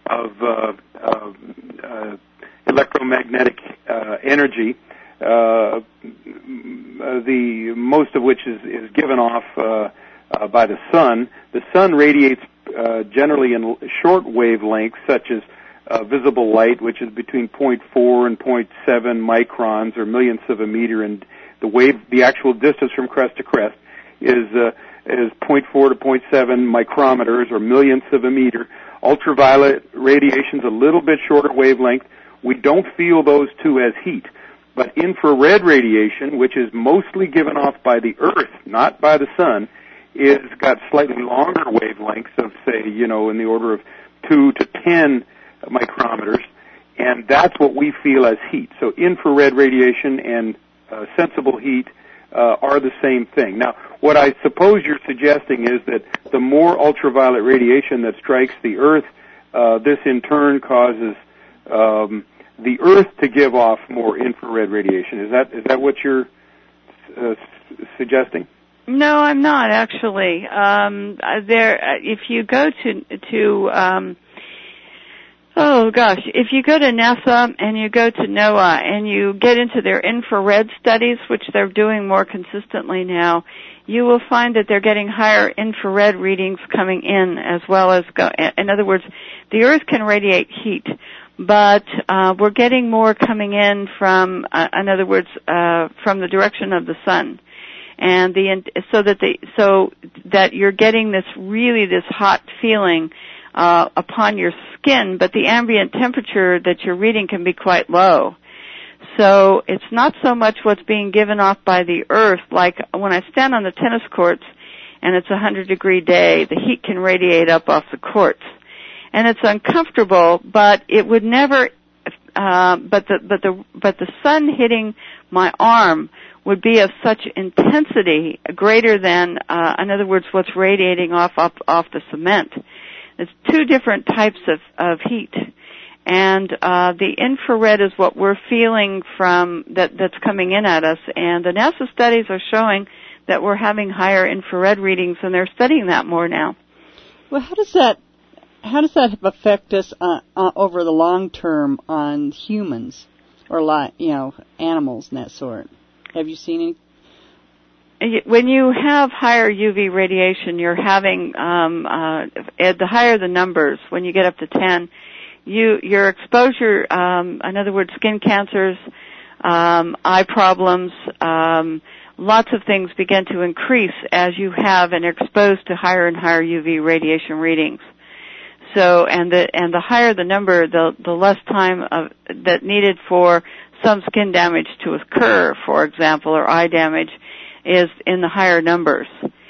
electromagnetic energy, the most of which is given off by the sun. The sun radiates generally in short wavelengths, such as visible light, which is between 0.4 and 0.7 microns, or millionths of a meter, and the actual distance from crest to crest is 0.4 to 0.7 micrometers, or millionths of a meter. Ultraviolet radiation is a little bit shorter wavelength. We don't feel those two as heat. But infrared radiation, which is mostly given off by the Earth, not by the sun, is got slightly longer wavelengths of, say, in the order of 2 to 10 micrometers, and that's what we feel as heat. So infrared radiation and sensible heat are the same thing. Now, what I suppose you're suggesting is that the more ultraviolet radiation that strikes the Earth, this in turn causes the Earth to give off more infrared radiation. Is that what you're suggesting? No, I'm not actually. If you go if you go to NASA and you go to NOAA and you get into their infrared studies, which they're doing more consistently now, you will find that they're getting higher infrared readings coming in as well as in other words, the Earth can radiate heat, but we're getting more coming in from, in other words, from the direction of the sun. And so that you're getting this hot feeling upon your skin, but the ambient temperature that you're reading can be quite low. So it's not so much what's being given off by the Earth, like when I stand on the tennis courts and it's a 100-degree day, the heat can radiate up off the courts. And it's uncomfortable, but it would never, but the sun hitting my arm would be of such intensity greater than, in other words, what's radiating off the cement. It's two different types of heat. And the infrared is what we're feeling from that's coming in at us. And the NASA studies are showing that we're having higher infrared readings, and they're studying that more now. Well, how does that affect us over the long term on humans or animals and that sort? Have you seen any? When you have higher UV radiation, you're having the higher the numbers. When you get up to 10, your exposure, in other words, skin cancers, eye problems, lots of things begin to increase as you have and are exposed to higher and higher UV radiation readings. So, and the higher the number, the less time that needed for some skin damage to occur, for example, or eye damage, is in the higher numbers.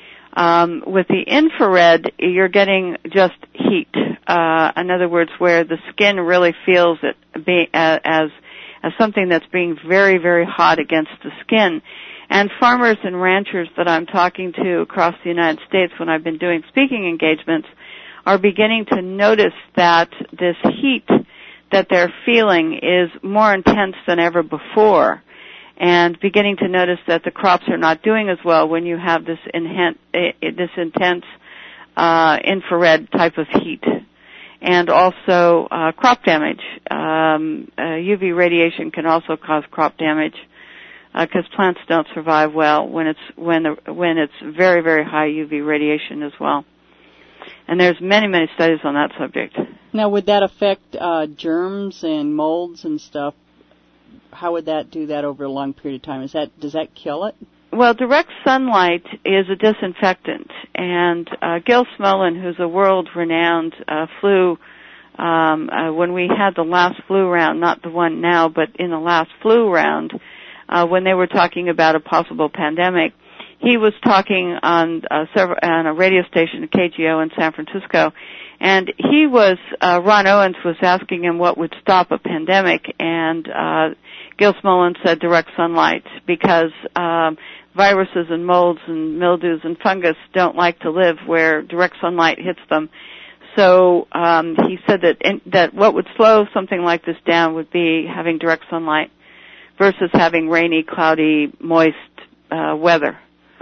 With the infrared, you're getting just heat. In other words, where the skin really feels it as something that's being very, very hot against the skin. And farmers and ranchers that I'm talking to across the United States when I've been doing speaking engagements are beginning to notice that this heat that they're feeling is more intense than ever before, and beginning to notice that the crops are not doing as well when you have this intense infrared type of heat. And also crop damage. UV radiation can also cause crop damage because plants don't survive well when it's very, very high UV radiation as well. And there's many, many studies on that subject. Now, would that affect germs and molds and stuff? How would that do that over a long period of time? Does that kill it? Well, direct sunlight is a disinfectant, and Gil Smolin, who's a world-renowned flu, when we had the last flu round, not the one now, but in the last flu round, when they were talking about a possible pandemic, he was talking on a radio station, KGO in San Francisco, and Ron Owens was asking him what would stop a pandemic, and Gil Smolin said direct sunlight, because viruses and molds and mildews and fungus don't like to live where direct sunlight hits them. So he said that what would slow something like this down would be having direct sunlight versus having rainy, cloudy, moist weather.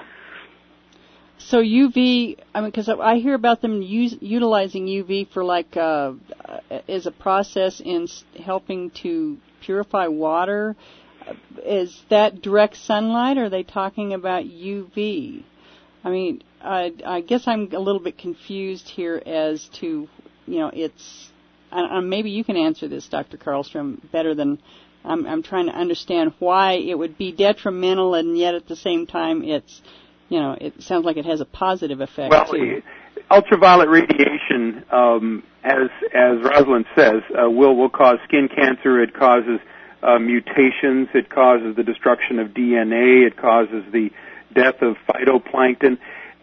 So UV, because I hear about them utilizing UV for as a process in helping to purify water. Is that direct sunlight, or are they talking about UV? I guess I'm a little bit confused here as to, it's, maybe you can answer this, Dr. Karlstrom, better than I'm trying to understand why it would be detrimental, and yet at the same time it's, it sounds like it has a positive effect. Well, too. Ultraviolet radiation, as Rosalind says, will cause skin cancer. It causes mutations. It causes the destruction of DNA. It causes the death of phytoplankton.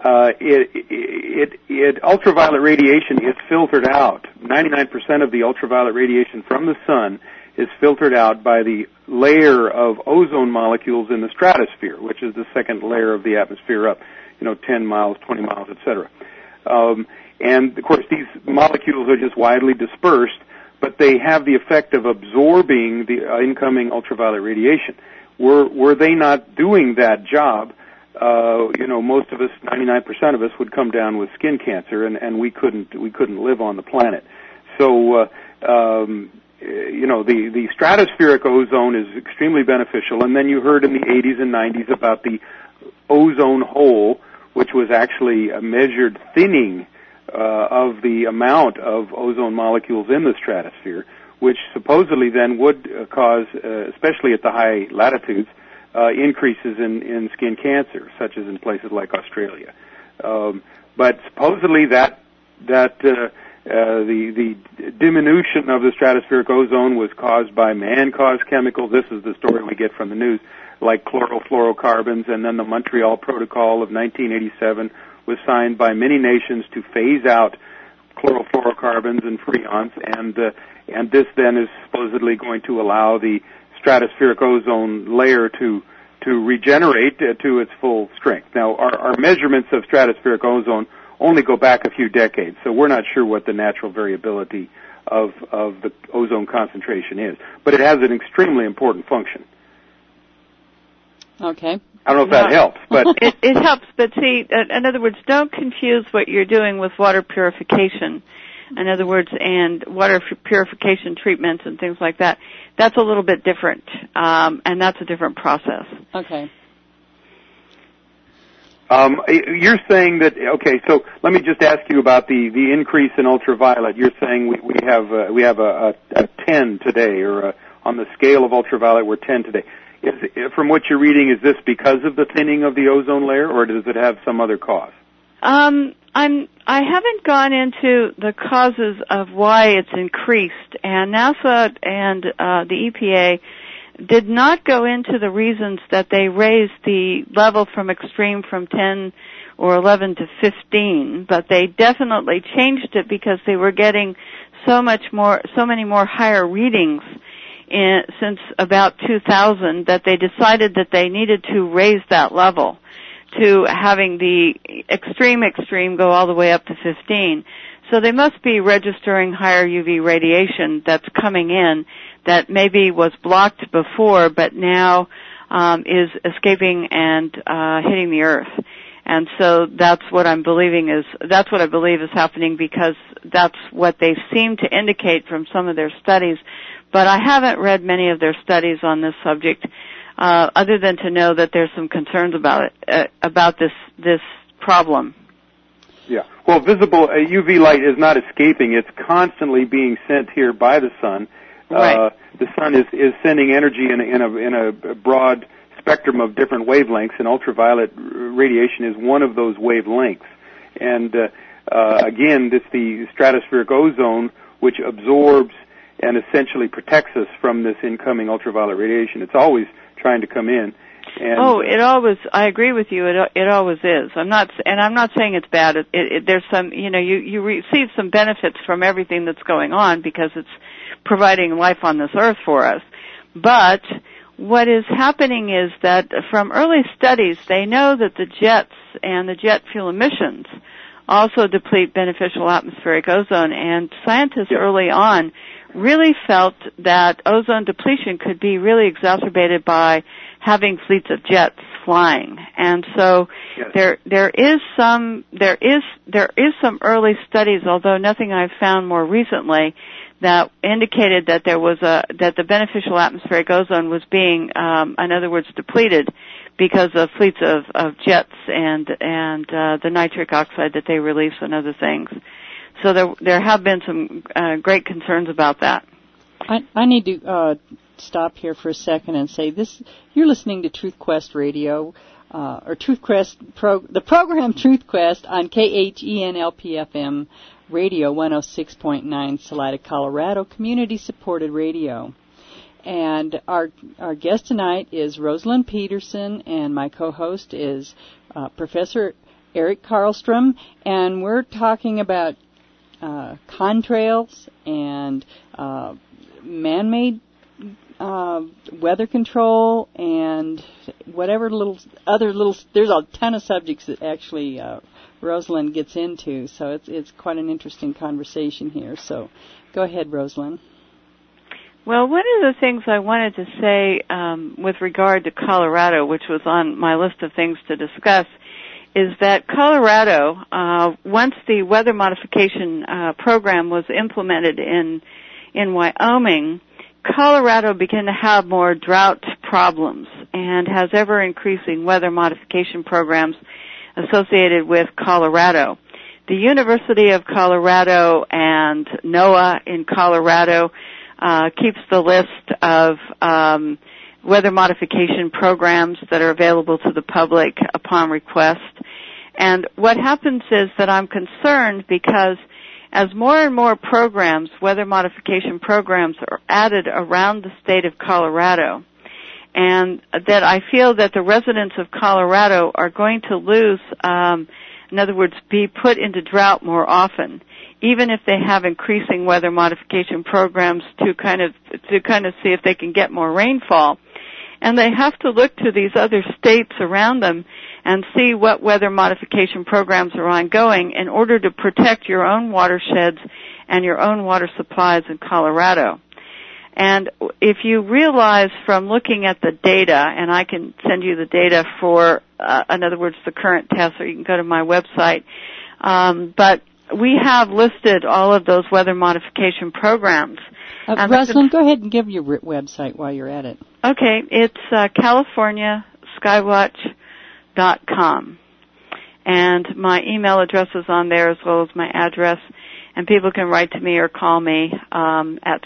Ultraviolet radiation is filtered out. 99% of the ultraviolet radiation from the sun is filtered out by the layer of ozone molecules in the stratosphere, which is the second layer of the atmosphere up, 10 miles, 20 miles, etc. And, of course, these molecules are just widely dispersed, but they have the effect of absorbing the incoming ultraviolet radiation. Were they not doing that job, most of us, 99% of us, would come down with skin cancer, and we couldn't live on the planet. So, the stratospheric ozone is extremely beneficial. And then you heard in the 80s and 90s about the ozone hole, which was actually a measured thinning of the amount of ozone molecules in the stratosphere, which supposedly then would cause, especially at the high latitudes, increases in skin cancer, such as in places like Australia. But supposedly the diminution of the stratospheric ozone was caused by man-caused chemicals. This is the story we get from the news, like chlorofluorocarbons, and then the Montreal Protocol of 1987 was signed by many nations to phase out chlorofluorocarbons and freons, and this then is supposedly going to allow the stratospheric ozone layer to regenerate to its full strength. Now, our measurements of stratospheric ozone only go back a few decades, so we're not sure what the natural variability of the ozone concentration is. But it has an extremely important function. Okay. I don't know if that helps, but it helps. But see, in other words, don't confuse what you're doing with water purification. In other words, and water purification treatments and things like that. That's a little bit different, and that's a different process. Okay. You're saying that, okay, so let me just ask you about the increase in ultraviolet. You're saying we have a 10 today, or on the scale of ultraviolet, we're 10 today. From what you're reading, is this because of the thinning of the ozone layer, or does it have some other cause? I haven't gone into the causes of why it's increased, and NASA and the EPA did not go into the reasons that they raised the level from extreme from 10 or 11 to 15, but they definitely changed it because they were getting so many more higher readings since about 2000 that they decided that they needed to raise that level to having the extreme go all the way up to 15. So they must be registering higher UV radiation that's coming in that maybe was blocked before but now is escaping and hitting the earth. And so that's what I believe is happening, because that's what they seem to indicate from some of their studies. But I haven't read many of their studies on this subject, other than to know that there's some concerns about it, about this problem. Yeah. Well, visible UV light is not escaping. It's constantly being sent here by the sun. Right. The sun is sending energy in a broad spectrum of different wavelengths, and ultraviolet radiation is one of those wavelengths. And again, it's the stratospheric ozone which absorbs and essentially protects us from this incoming ultraviolet radiation. It's always trying to come in. And, I agree with you. It always is. I'm not saying it's bad. There's some, you receive some benefits from everything that's going on because it's providing life on this earth for us. But what is happening is that from early studies, they know that the jets and the jet fuel emissions also deplete beneficial atmospheric ozone, and scientists early on really felt that ozone depletion could be really exacerbated by having fleets of jets flying. And so there is some early studies, although nothing I've found more recently, that indicated that that the beneficial atmospheric ozone was being, in other words, depleted because of fleets of jets and the nitric oxide that they release and other things. So there have been some great concerns about that. I need to stop here for a second and say this: you're listening to Truth Quest Radio, or Truth Quest the program Truth Quest on KHENLP-FM Radio 106.9 Salida, Colorado, community-supported radio. And our guest tonight is Rosalind Peterson, and my co-host is Professor Eric Karlstrom, and we're talking about contrails and man-made weather control and whatever there's a ton of subjects that actually Rosalind gets into, so it's quite an interesting conversation here. So go ahead, Rosalind. Well, one of the things I wanted to say with regard to Colorado, which was on my list of things to discuss, is that Colorado, once the weather modification program was implemented in Wyoming, Colorado began to have more drought problems and has ever-increasing weather modification programs associated with Colorado. The University of Colorado and NOAA in Colorado keeps the list of weather modification programs that are available to the public upon request. And what happens is that I'm concerned because as more and more programs, weather modification programs, are added around the state of Colorado, and that I feel that the residents of Colorado are going to lose, in other words, be put into drought more often, even if they have increasing weather modification programs to kind of see if they can get more rainfall. And they have to look to these other states around them and see what weather modification programs are ongoing in order to protect your own watersheds and your own water supplies in Colorado. And if you realize from looking at the data, and I can send you the data for, in other words, the current test, or you can go to my website, but we have listed all of those weather modification programs. Rosalind, go ahead and give your website while you're at it. Okay, it's CaliforniaSkywatch.com. And my email address is on there as well as my address. And people can write to me or call me at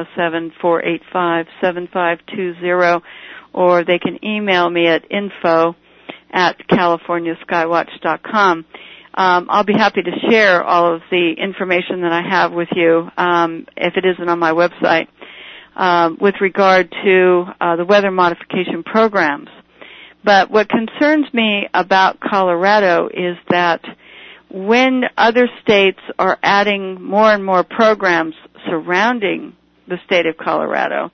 707-485-7520, or they can email me at info@CaliforniaSkywatch.com. I'll be happy to share all of the information that I have with you, if it isn't on my website, with regard to the weather modification programs. But what concerns me about Colorado is that when other states are adding more and more programs surrounding the state of Colorado,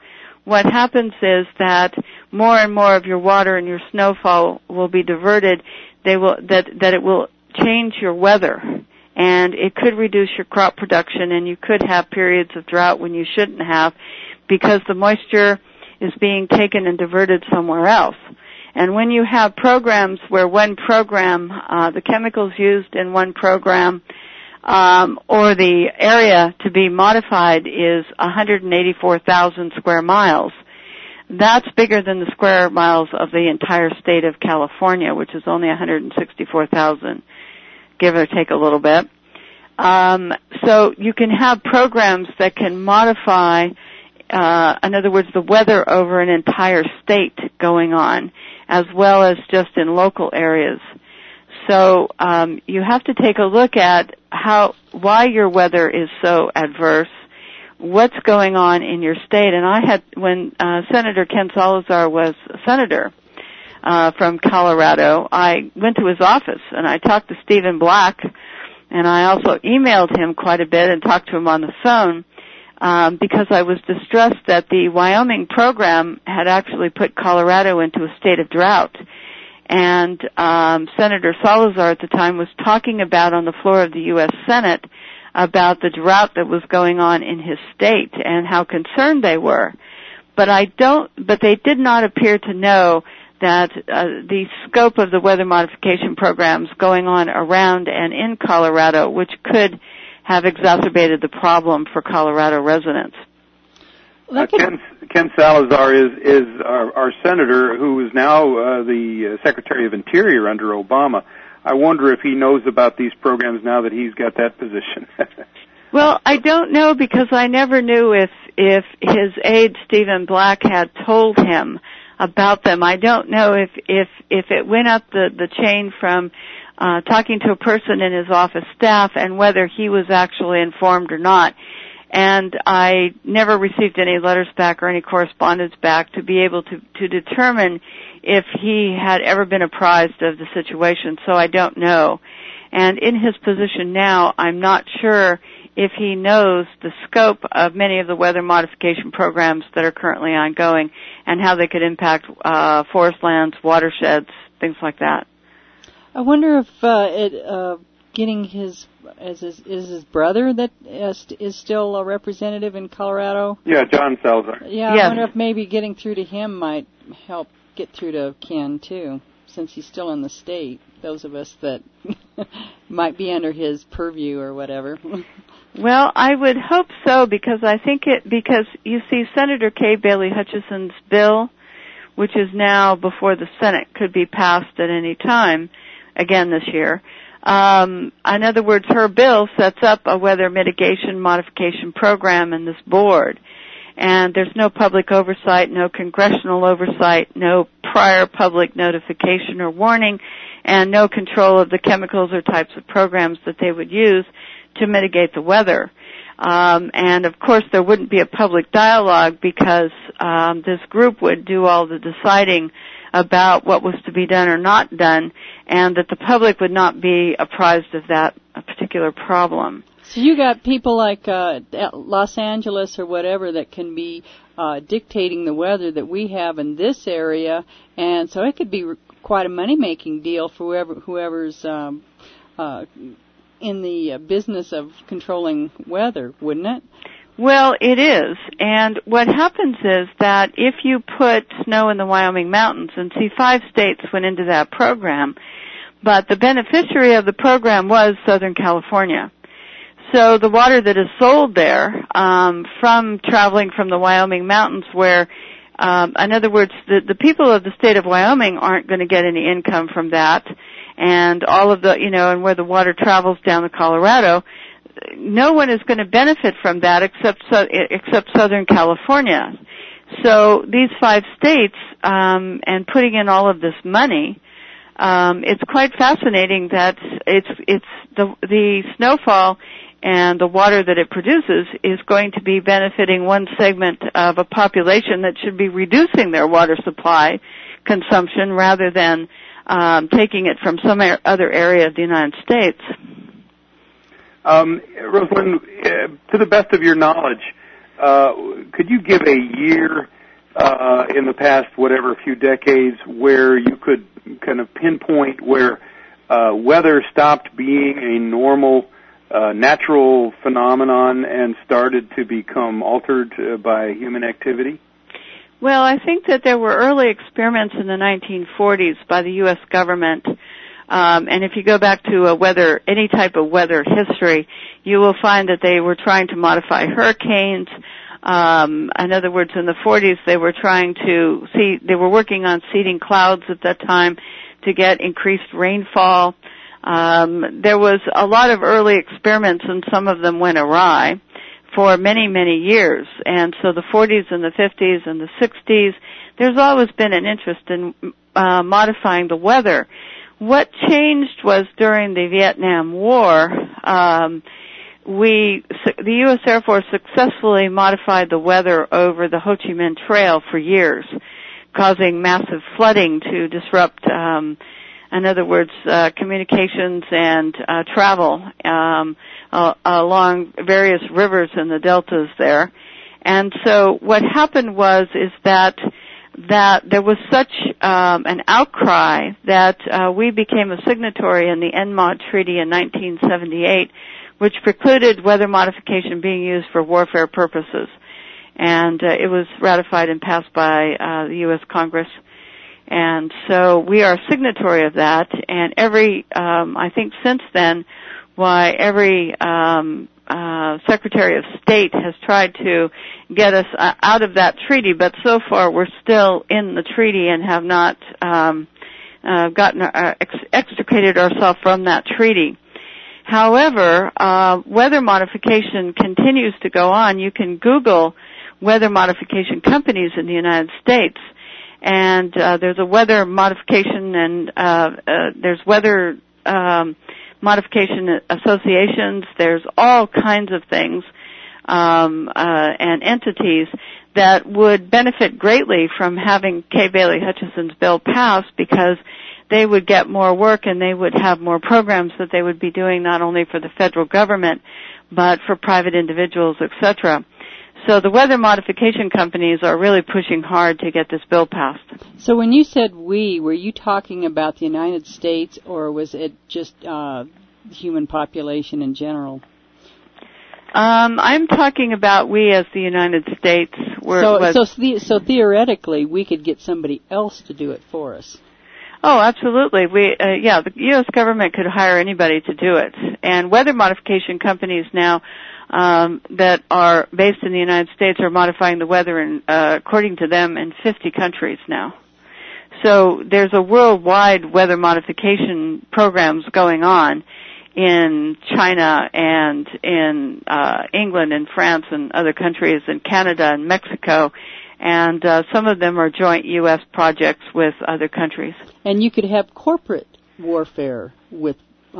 what happens is that more and more of your water and your snowfall will be diverted. It will change your weather, and it could reduce your crop production, and you could have periods of drought when you shouldn't have, because the moisture is being taken and diverted somewhere else. And when you have programs where one program, the chemicals used in one program, or the area to be modified is 184,000 square miles, that's bigger than the square miles of the entire state of California, which is only 164,000, give or take a little bit. So you can have programs that can modify, in other words, the weather over an entire state going on, as well as just in local areas. So you have to take a look at why your weather is so adverse, what's going on in your state. And when Senator Ken Salazar was a senator from Colorado, I went to his office and I talked to Stephen Black, and I also emailed him quite a bit and talked to him on the phone, because I was distressed that the Wyoming program had actually put Colorado into a state of drought. And Senator Salazar at the time was talking about on the floor of the U.S. Senate about the drought that was going on in his state and how concerned they were. But they did not appear to know that the scope of the weather modification programs going on around and in Colorado, which could have exacerbated the problem for Colorado residents. Ken Salazar is our senator, who is now the Secretary of Interior under Obama. I wonder if he knows about these programs now that he's got that position. Well, I don't know, because I never knew if his aide Stephen Black had told him about them. I don't know if it went up the chain from talking to a person in his office staff and whether he was actually informed or not. And I never received any letters back or any correspondence back to be able to determine if he had ever been apprised of the situation, so I don't know. And in his position now, I'm not sure if he knows the scope of many of the weather modification programs that are currently ongoing and how they could impact forest lands, watersheds, things like that. I wonder if getting his brother that is still a representative in Colorado? Yeah, John Salazar. Yeah, I wonder if maybe getting through to him might help get through to Ken, too, since he's still in the state, those of us that might be under his purview or whatever. Well, I would hope so, because because you see Senator Kay Bailey Hutchison's bill, which is now before the Senate, could be passed at any time again this year. In other words, her bill sets up a weather mitigation modification program in this board. And there's no public oversight, no congressional oversight, no prior public notification or warning, and no control of the chemicals or types of programs that they would use to mitigate the weather. And of course there wouldn't be a public dialogue, because this group would do all the deciding about what was to be done or not done, and that the public would not be apprised of that particular problem. So you got people like Los Angeles or whatever that can be dictating the weather that we have in this area, and so it could be quite a money-making deal for whoever's in the business of controlling weather, wouldn't it? Well, it is. And what happens is that if you put snow in the Wyoming mountains, and see 5 states went into that program, but the beneficiary of the program was Southern California. So the water that is sold there, from traveling from the Wyoming mountains, where, in other words, the people of the state of Wyoming aren't going to get any income from that, and all of the, and where the water travels down to Colorado, no one is going to benefit from that except Southern California. So these 5 states, and putting in all of this money, it's quite fascinating that it's the snowfall and the water that it produces is going to be benefiting one segment of a population that should be reducing their water supply consumption rather than taking it from some other area of the United States. Rosalind, to the best of your knowledge, could you give a year in the past, whatever, few decades, where you could kind of pinpoint where weather stopped being a normal natural phenomenon and started to become altered by human activity? Well, I think that there were early experiments in the 1940s by the U.S. government, and if you go back to any type of weather history, you will find that they were trying to modify hurricanes. In other words, in the 40s, they were working on seeding clouds at that time to get increased rainfall. There was a lot of early experiments, and some of them went awry for many, many years. And so the 40s and the 50s and the 60s, there's always been an interest in modifying the weather. What changed was during the Vietnam War, the U.S. Air Force successfully modified the weather over the Ho Chi Minh Trail for years, causing massive flooding to disrupt, in other words, communications and travel along various rivers in the deltas there. And so what happened is that there was such an outcry that we became a signatory in the ENMOD Treaty in 1978, which precluded weather modification being used for warfare purposes. And it was ratified and passed by the U.S. Congress. And so we are a signatory of that. And I think since then, every Secretary of State has tried to get us out of that treaty, but so far we're still in the treaty and have not extricated ourselves from that treaty. However, weather modification continues to go on. You can Google weather modification companies in the United States, and there's a weather modification and there's weather modification associations. There's all kinds of things and entities that would benefit greatly from having Kay Bailey Hutchison's bill passed, because they would get more work and they would have more programs that they would be doing not only for the federal government but for private individuals, etc. So the weather modification companies are really pushing hard to get this bill passed. So when you said we, were you talking about the United States, or was it just human population in general? I'm talking about we as the United States. So theoretically, we could get somebody else to do it for us. Oh, absolutely. The U.S. government could hire anybody to do it. And weather modification companies now that are based in the United States are modifying the weather, according to them, in 50 countries now. So there's a worldwide weather modification programs going on in China and in England and France and other countries, and Canada and Mexico. And some of them are joint U.S. projects with other countries. And you could have corporate warfare with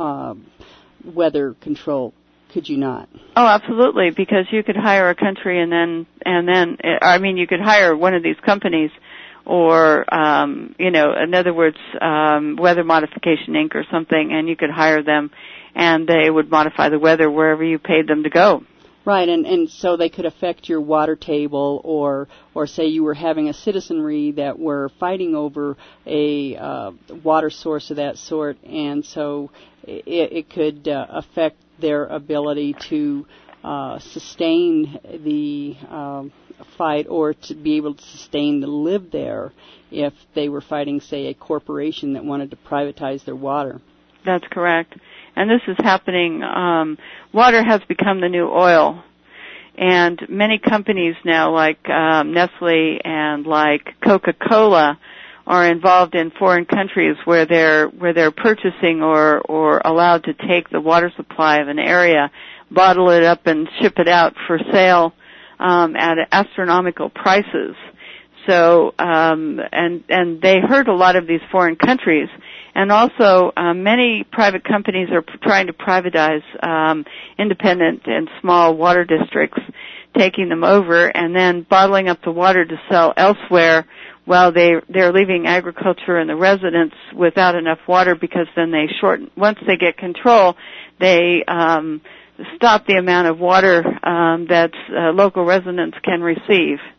weather control, could you not? Oh, absolutely, because you could hire a country and then you could hire one of these companies, or in other words, Weather Modification Inc. or something, and you could hire them, and they would modify the weather wherever you paid them to go. Right, and so they could affect your water table, or say you were having a citizenry that were fighting over a water source of that sort, and so it could affect their ability to sustain the fight, or to be able to sustain to live there if they were fighting, say, a corporation that wanted to privatize their water. That's correct. And this is happening. Water has become the new oil. And many companies now, like Nestle and like Coca-Cola, are involved in foreign countries where they're purchasing or allowed to take the water supply of an area, bottle it up, and ship it out for sale at astronomical prices. So and they hurt a lot of these foreign countries. And also, many private companies are trying to privatize independent and small water districts, taking them over and then bottling up the water to sell elsewhere, while they're leaving agriculture and the residents without enough water, because then once they get control, they stop the amount of water that local residents can receive.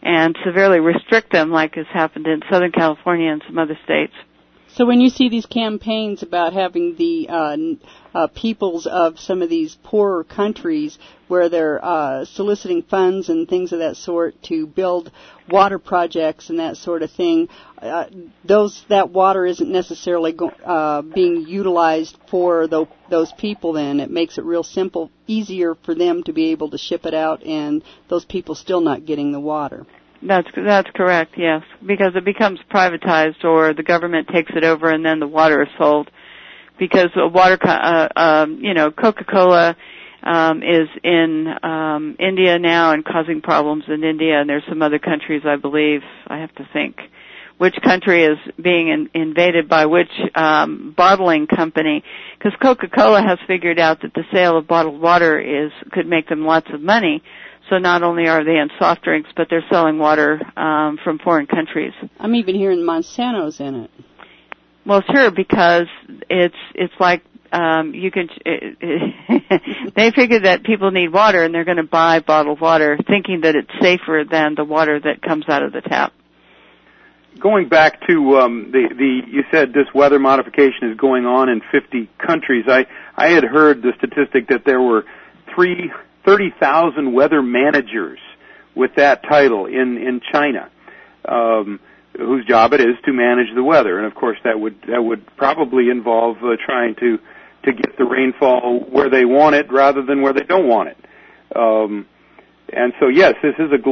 and severely restrict them, like has happened in Southern California and some other states. So when you see these campaigns about having the peoples of some of these poorer countries where they're soliciting funds and things of that sort to build water projects and that sort of thing, that water isn't necessarily being utilized for those people then. It makes it real simple, easier for them to be able to ship it out, and those people still not getting the water. That's correct, yes, because it becomes privatized or the government takes it over and then the water is sold. Because Coca-Cola is in India now and causing problems in India, and there's some other countries, I believe. I have to think which country is being invaded by which bottling company, because Coca-Cola has figured out that the sale of bottled water could make them lots of money. So not only are they in soft drinks, but they're selling water from foreign countries. I'm even hearing Monsanto's in it. Well, sure, because it's like you can. They figure that people need water, and they're going to buy bottled water, thinking that it's safer than the water that comes out of the tap. Going back to you said this weather modification is going on in 50 countries. I had heard the statistic that there were 30,000 weather managers with that title in China, whose job it is to manage the weather. And of course that would probably involve trying to get the rainfall where they want it rather than where they don't want it. And so yes, this is a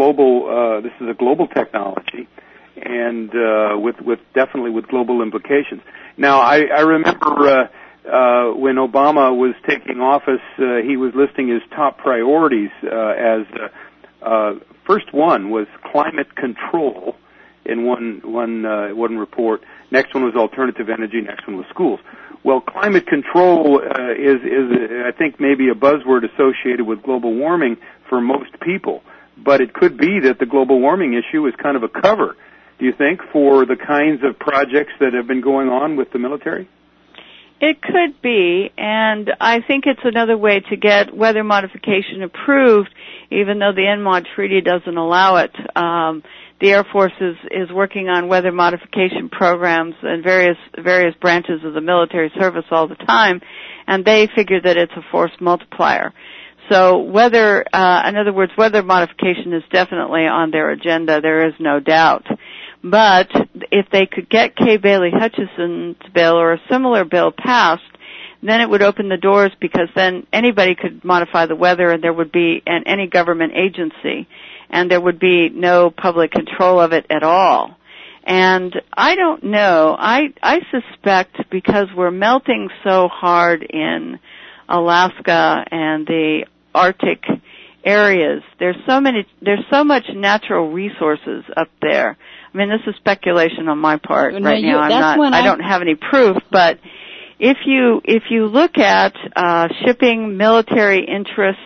global technology, and definitely with global implications. Now I remember when Obama was taking office, he was listing his top priorities as first one was climate control in one report. Next one was alternative energy. Next one was schools. Well, climate control is I think maybe a buzzword associated with global warming for most people, but it could be that the global warming issue is kind of a cover, do you think, for the kinds of projects that have been going on with the military? It could be, and I think it's another way to get weather modification approved, even though the NMOD treaty doesn't allow it. The Air Force is working on weather modification programs in various branches of the military service all the time, and they figure that it's a force multiplier. So weather modification is definitely on their agenda, there is no doubt. But if they could get Kay Bailey Hutchison's bill or a similar bill passed, then it would open the doors, because then anybody could modify the weather, and there would be any government agency, and there would be no public control of it at all. And I don't know. I suspect because we're melting so hard in Alaska and the Arctic areas, there's so much natural resources up there. I mean, this is speculation on my part right now. I don't have any proof, but if you look at shipping military interest,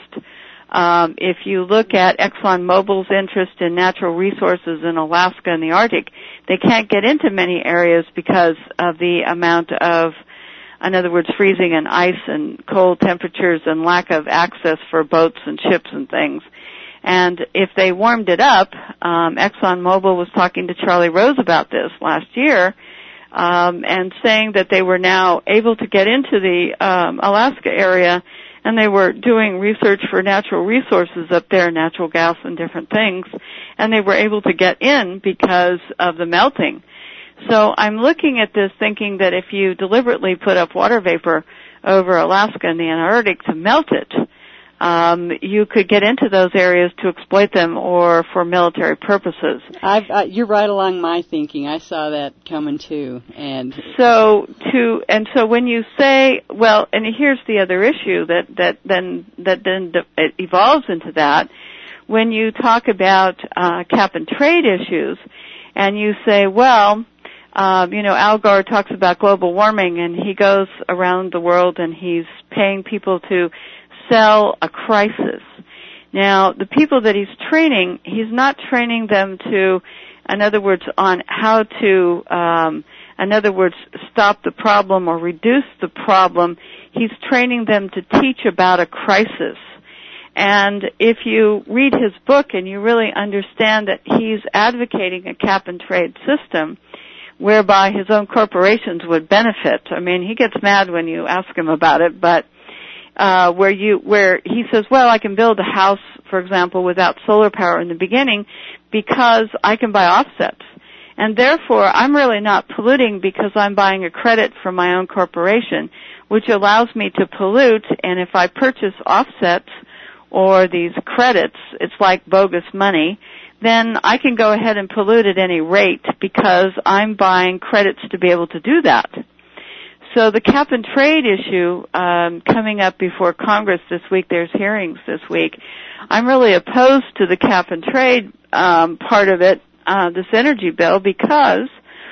if you look at ExxonMobil's interest in natural resources in Alaska and the Arctic, they can't get into many areas because of the amount of, in other words, freezing and ice and cold temperatures and lack of access for boats and ships and things. And if they warmed it up, ExxonMobil was talking to Charlie Rose about this last year, and saying that they were now able to get into the Alaska area, and they were doing research for natural resources up there, natural gas and different things, and they were able to get in because of the melting. So I'm looking at this thinking that if you deliberately put up water vapor over Alaska and the Antarctic to melt it, you could get into those areas to exploit them or for military purposes. You're right along my thinking. I saw that coming too. And so when you say, well, and here's the other issue that then it evolves into that. When you talk about cap and trade issues, and you say, well, Al Gore talks about global warming, and he goes around the world and he's paying people to sell a crisis. Now, the people that he's training, he's not training them to, in other words, on how to, in other words, stop the problem or reduce the problem. He's training them to teach about a crisis. And if you read his book and you really understand that he's advocating a cap-and-trade system whereby his own corporations would benefit. I mean, he gets mad when you ask him about it, but where he says, well, I can build a house, for example, without solar power in the beginning because I can buy offsets. And therefore, I'm really not polluting because I'm buying a credit from my own corporation, which allows me to pollute. And if I purchase offsets or these credits, it's like bogus money, then I can go ahead and pollute at any rate because I'm buying credits to be able to do that. So the cap-and-trade issue coming up before Congress this week, there's hearings this week, I'm really opposed to the cap-and-trade part of it, this energy bill, because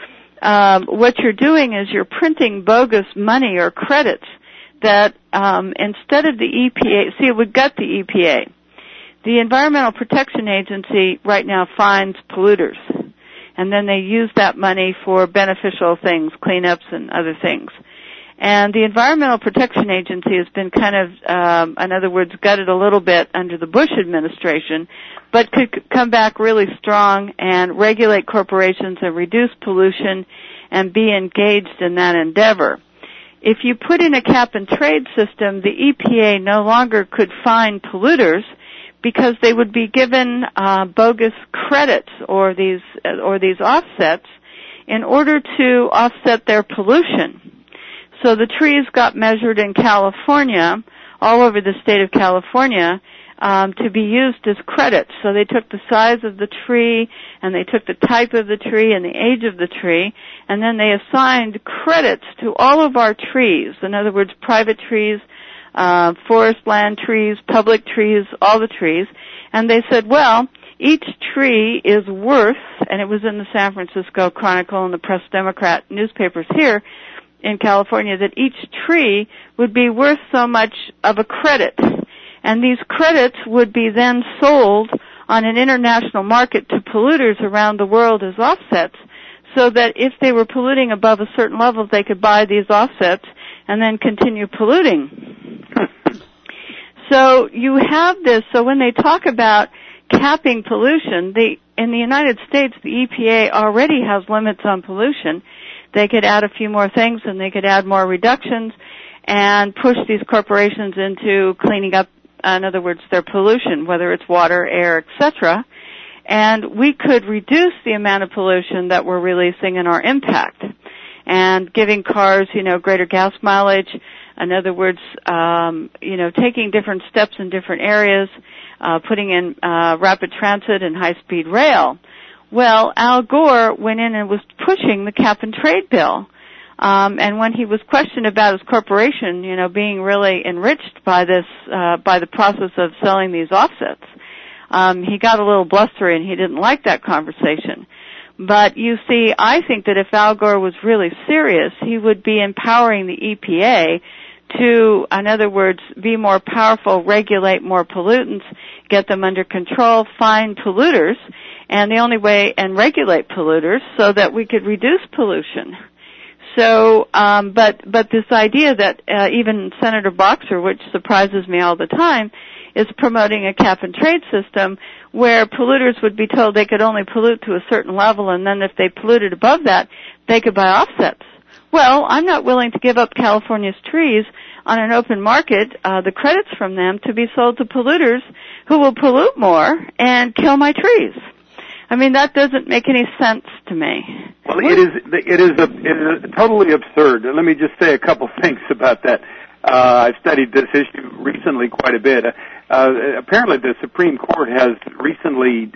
what you're doing is you're printing bogus money or credits that instead of the EPA, see, it would gut the EPA. The Environmental Protection Agency right now fines polluters, and then they use that money for beneficial things, cleanups and other things. And the Environmental Protection Agency has been kind of, in other words, gutted a little bit under the Bush administration, but could come back really strong and regulate corporations and reduce pollution and be engaged in that endeavor. If you put in a cap-and-trade system, the EPA no longer could fine polluters because they would be given bogus credits or these offsets in order to offset their pollution. So the trees got measured in California, all over the state of California, to be used as credits. So they took the size of the tree, and they took the type of the tree and the age of the tree, and then they assigned credits to all of our trees. In other words, private trees, forest land trees, public trees, all the trees. And they said, well, each tree is worth, and it was in the San Francisco Chronicle and the Press Democrat newspapers here in California, that each tree would be worth so much of a credit. And these credits would be then sold on an international market to polluters around the world as offsets, so that if they were polluting above a certain level, they could buy these offsets and then continue polluting. So you have this, so when they talk about capping pollution, in the United States, the EPA already has limits on pollution. They could add a few more things and they could add more reductions and push these corporations into cleaning up, in other words, their pollution, whether it's water, air, etc. And we could reduce the amount of pollution that we're releasing and our impact. And giving cars, greater gas mileage, in other words, taking different steps in different areas, putting in rapid transit and high-speed rail. Well, Al Gore went in and was pushing the cap-and-trade bill. And when he was questioned about his corporation, being really enriched by this, by the process of selling these offsets, he got a little blustery and he didn't like that conversation. But you see, I think that if Al Gore was really serious, he would be empowering the EPA to, in other words, be more powerful, regulate more pollutants, get them under control, fine polluters, and the only way, and regulate polluters so that we could reduce pollution. So, but this idea that even Senator Boxer, which surprises me all the time, is promoting a cap-and-trade system where polluters would be told they could only pollute to a certain level, and then if they polluted above that, they could buy offsets. Well, I'm not willing to give up California's trees on an open market, the credits from them, to be sold to polluters who will pollute more and kill my trees. I mean, that doesn't make any sense to me. Well, it is totally absurd. Let me just say a couple things about that. I've studied this issue recently quite a bit. Apparently the Supreme Court has recently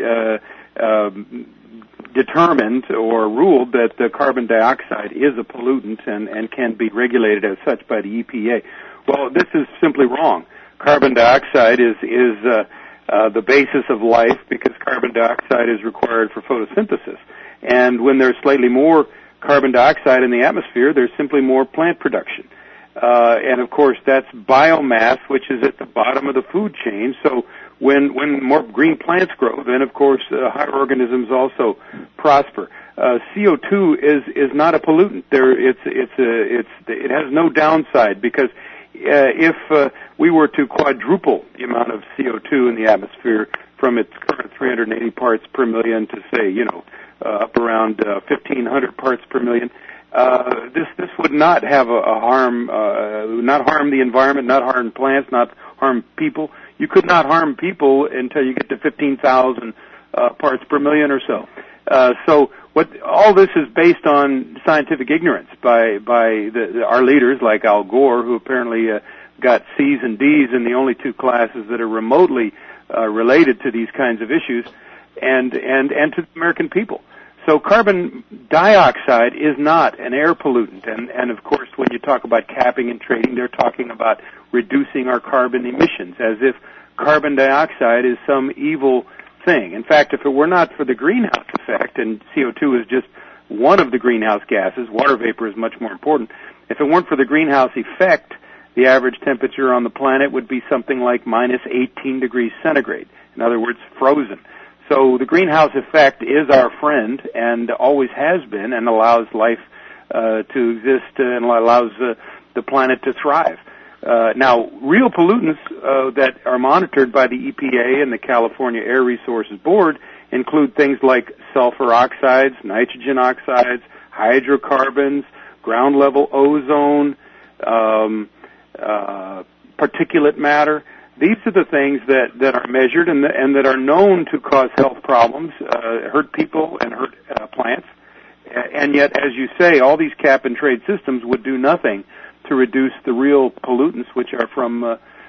determined or ruled that carbon dioxide is a pollutant and can be regulated as such by the EPA. Well, this is simply wrong. Carbon dioxide is the basis of life because carbon dioxide is required for photosynthesis. And when there's slightly more carbon dioxide in the atmosphere, there's simply more plant production. And of course, that's biomass, which is at the bottom of the food chain. So when more green plants grow, then of course higher organisms also prosper. CO2 is not a pollutant. It has no downside because if we were to quadruple the amount of CO2 in the atmosphere from its current 380 parts per million to, say, up around 1,500 parts per million, this would not have a harm, not harm the environment, not harm plants, not harm people. You could not harm people until you get to 15,000 parts per million or so. So all this is based on scientific ignorance by our leaders like Al Gore, who apparently got C's and D's in the only two classes that are remotely related to these kinds of issues, and to the American people. So carbon dioxide is not an air pollutant, and of course when you talk about capping and trading, they're talking about reducing our carbon emissions, as if carbon dioxide is some evil thing. In fact, if it were not for the greenhouse effect, and CO2 is just one of the greenhouse gases, water vapor is much more important, if it weren't for the greenhouse effect, the average temperature on the planet would be something like minus 18 degrees centigrade. In other words, frozen. So the greenhouse effect is our friend and always has been, and allows life to exist and allows the planet to thrive. Now, real pollutants that are monitored by the EPA and the California Air Resources Board include things like sulfur oxides, nitrogen oxides, hydrocarbons, ground-level ozone, particulate matter. These are the things that are measured and that are known to cause health problems, hurt people and hurt plants. And yet, as you say, all these cap-and-trade systems would do nothing to reduce the real pollutants, which are from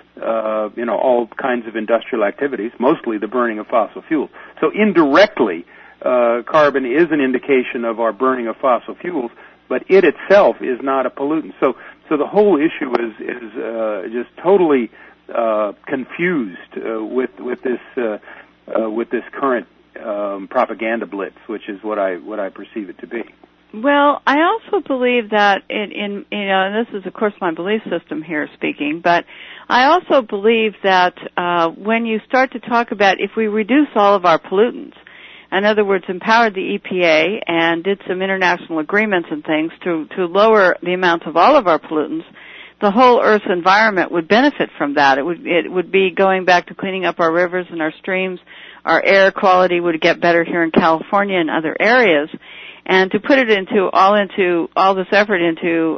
all kinds of industrial activities, mostly the burning of fossil fuels. So indirectly, carbon is an indication of our burning of fossil fuels, but it itself is not a pollutant. So the whole issue is just totally confused with this current propaganda blitz, which is what I perceive it to be. Well, I also believe that and this is of course my belief system here speaking, but I also believe that when you start to talk about if we reduce all of our pollutants, in other words, empowered the EPA and did some international agreements and things to lower the amount of all of our pollutants, the whole Earth's environment would benefit from that. It would be going back to cleaning up our rivers and our streams. Our air quality would get better here in California and other areas. And to put it into all this effort into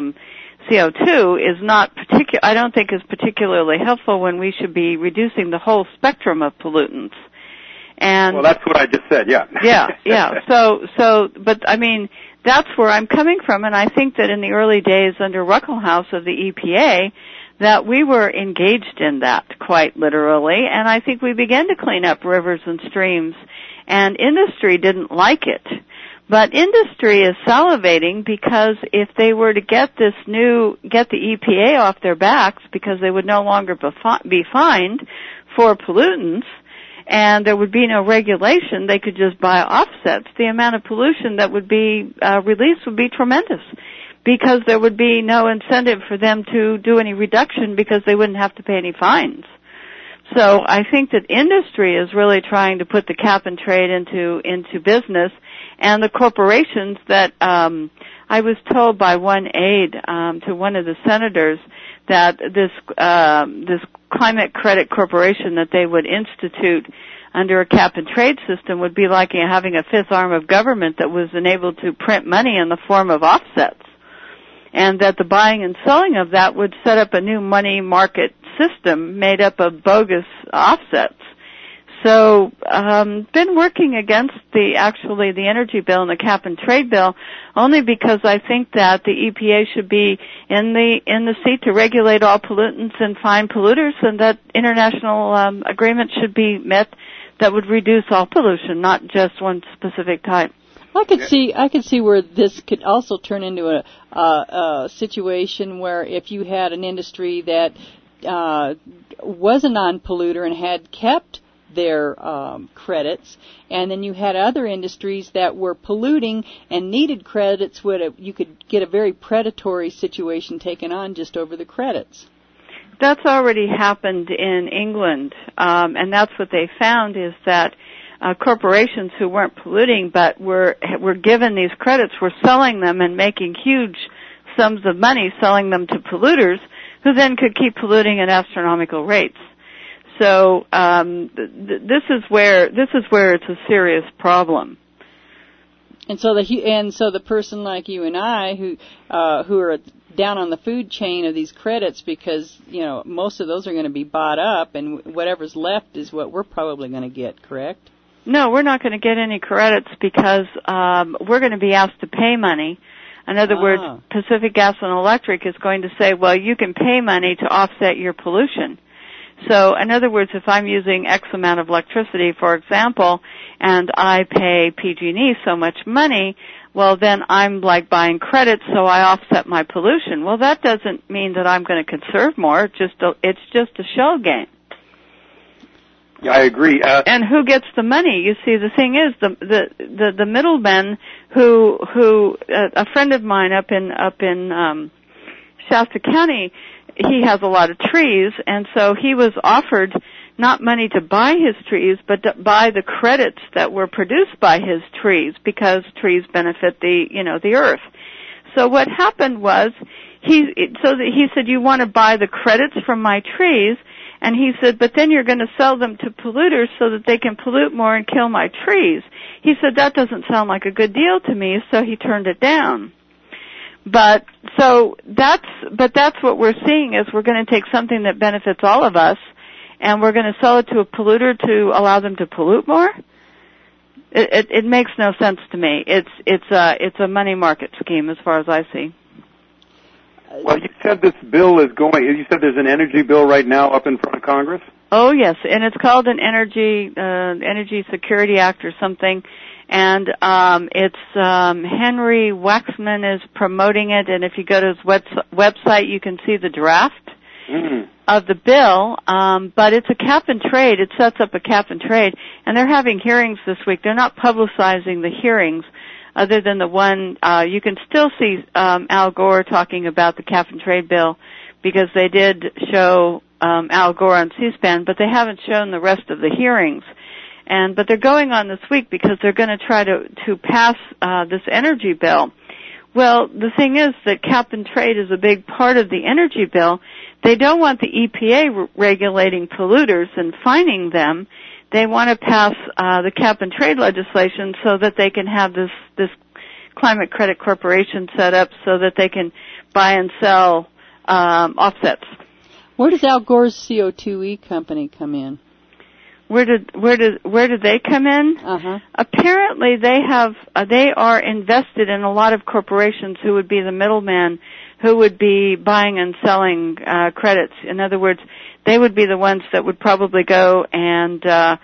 CO2 is not I don't think is particularly helpful when we should be reducing the whole spectrum of pollutants. And well, that's what I just said, yeah. Yeah. So, but I mean, that's where I'm coming from, and I think that in the early days under Ruckelhaus of the EPA, that we were engaged in that quite literally, and I think we began to clean up rivers and streams, and industry didn't like it. But industry is salivating because if they were to get the EPA off their backs because they would no longer be fined for pollutants and there would be no regulation, they could just buy offsets. The amount of pollution that would be released would be tremendous because there would be no incentive for them to do any reduction because they wouldn't have to pay any fines. So I think that industry is really trying to put the cap and trade into business. And the corporations that I was told by one aide to one of the senators that this climate credit corporation that they would institute under a cap and trade system would be like having a fifth arm of government that was enabled to print money in the form of offsets, and that the buying and selling of that would set up a new money market system made up of bogus offsets. So, been working against the energy bill and the cap and trade bill only because I think that the EPA should be in the seat to regulate all pollutants and fine polluters, and that international agreement should be met that would reduce all pollution, not just one specific type. I could see where this could also turn into a situation where if you had an industry that was a non-polluter and had kept their credits, and then you had other industries that were polluting and needed credits, you could get a very predatory situation taken on just over the credits. That's already happened in England, and that's what they found is that corporations who weren't polluting but were given these credits were selling them and making huge sums of money selling them to polluters who then could keep polluting at astronomical rates. So this is where it's a serious problem. And so the person like you and I who are down on the food chain of these credits, because most of those are going to be bought up, and whatever's left is what we're probably going to get. Correct? No, we're not going to get any credits because we're going to be asked to pay money. In other words, Pacific Gas and Electric is going to say, well, you can pay money to offset your pollution. So, in other words, if I'm using X amount of electricity, for example, and I pay PG&E so much money, well, then I'm like buying credits, so I offset my pollution. Well, that doesn't mean that I'm going to conserve more. It's just a shell game. Yeah, I agree. And who gets the money? You see, the thing is, the middlemen who a friend of mine up in Shasta County, he has a lot of trees, and so he was offered not money to buy his trees, but to buy the credits that were produced by his trees, because trees benefit the earth. So what happened was, he said, you want to buy the credits from my trees? And he said, but then you're going to sell them to polluters so that they can pollute more and kill my trees. He said, that doesn't sound like a good deal to me, so he turned it down. But that's what we're seeing is we're going to take something that benefits all of us, and we're going to sell it to a polluter to allow them to pollute more. It makes no sense to me. It's a money market scheme as far as I see. Well, you said this bill is going. You said there's an energy bill right now up in front of Congress. Oh yes, and it's called an Energy Security Act or something. And it's Henry Waxman is promoting it, and if you go to his website, you can see the draft of the bill. But it's a cap and trade. It sets up a cap and trade, and they're having hearings this week. They're not publicizing the hearings, other than the one you can still see Al Gore talking about the cap and trade bill, because they did show Al Gore on C-SPAN, but they haven't shown the rest of the hearings. But they're going on this week because they're going to try to pass this energy bill. Well, the thing is that cap and trade is a big part of the energy bill. They don't want the EPA regulating polluters and fining them. They want to pass the cap and trade legislation so that they can have this climate credit corporation set up so that they can buy and sell offsets. Where does Al Gore's CO2e company come in? Where did they come in? Apparently they are invested in a lot of corporations who would be the middlemen, who would be buying and selling credits. In other words, they would be the ones that would probably go and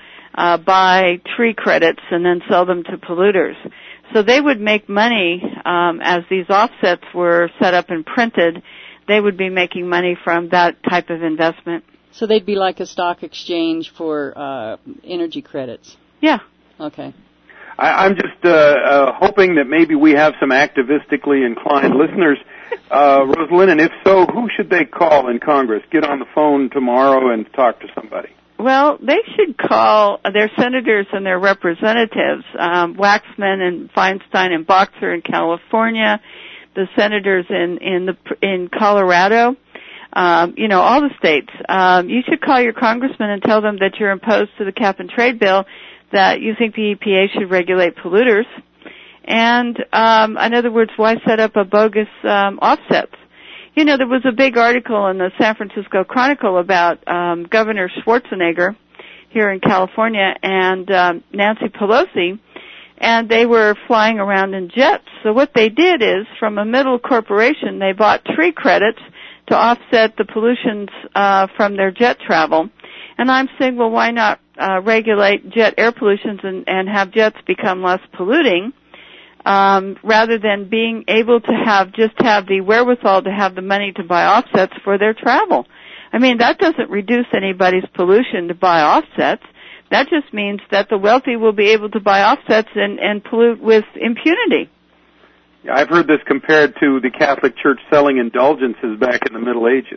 buy tree credits and then sell them to polluters. So they would make money as these offsets were set up and printed. They would be making money from that type of investment. So they'd be like a stock exchange for energy credits. Yeah. Okay. I'm just hoping that maybe we have some activistically inclined listeners. Rosalind, and if so, who should they call in Congress? Get on the phone tomorrow and talk to somebody. Well, they should call their senators and their representatives, Waxman and Feinstein and Boxer in California, the senators in Colorado. All the states. You should call your congressman and tell them that you're opposed to the cap and trade bill, that you think the EPA should regulate polluters. And, in other words, why set up a bogus, offsets? There was a big article in the San Francisco Chronicle about, Governor Schwarzenegger here in California and, Nancy Pelosi, and they were flying around in jets. So what they did is, from a middle corporation, they bought tree credits to offset the pollutions from their jet travel. And I'm saying, well, why not regulate jet air pollutions and have jets become less polluting, rather than being able to have the wherewithal to have the money to buy offsets for their travel. I mean, that doesn't reduce anybody's pollution to buy offsets. That just means that the wealthy will be able to buy offsets and pollute with impunity. I've heard this compared to the Catholic Church selling indulgences back in the Middle Ages.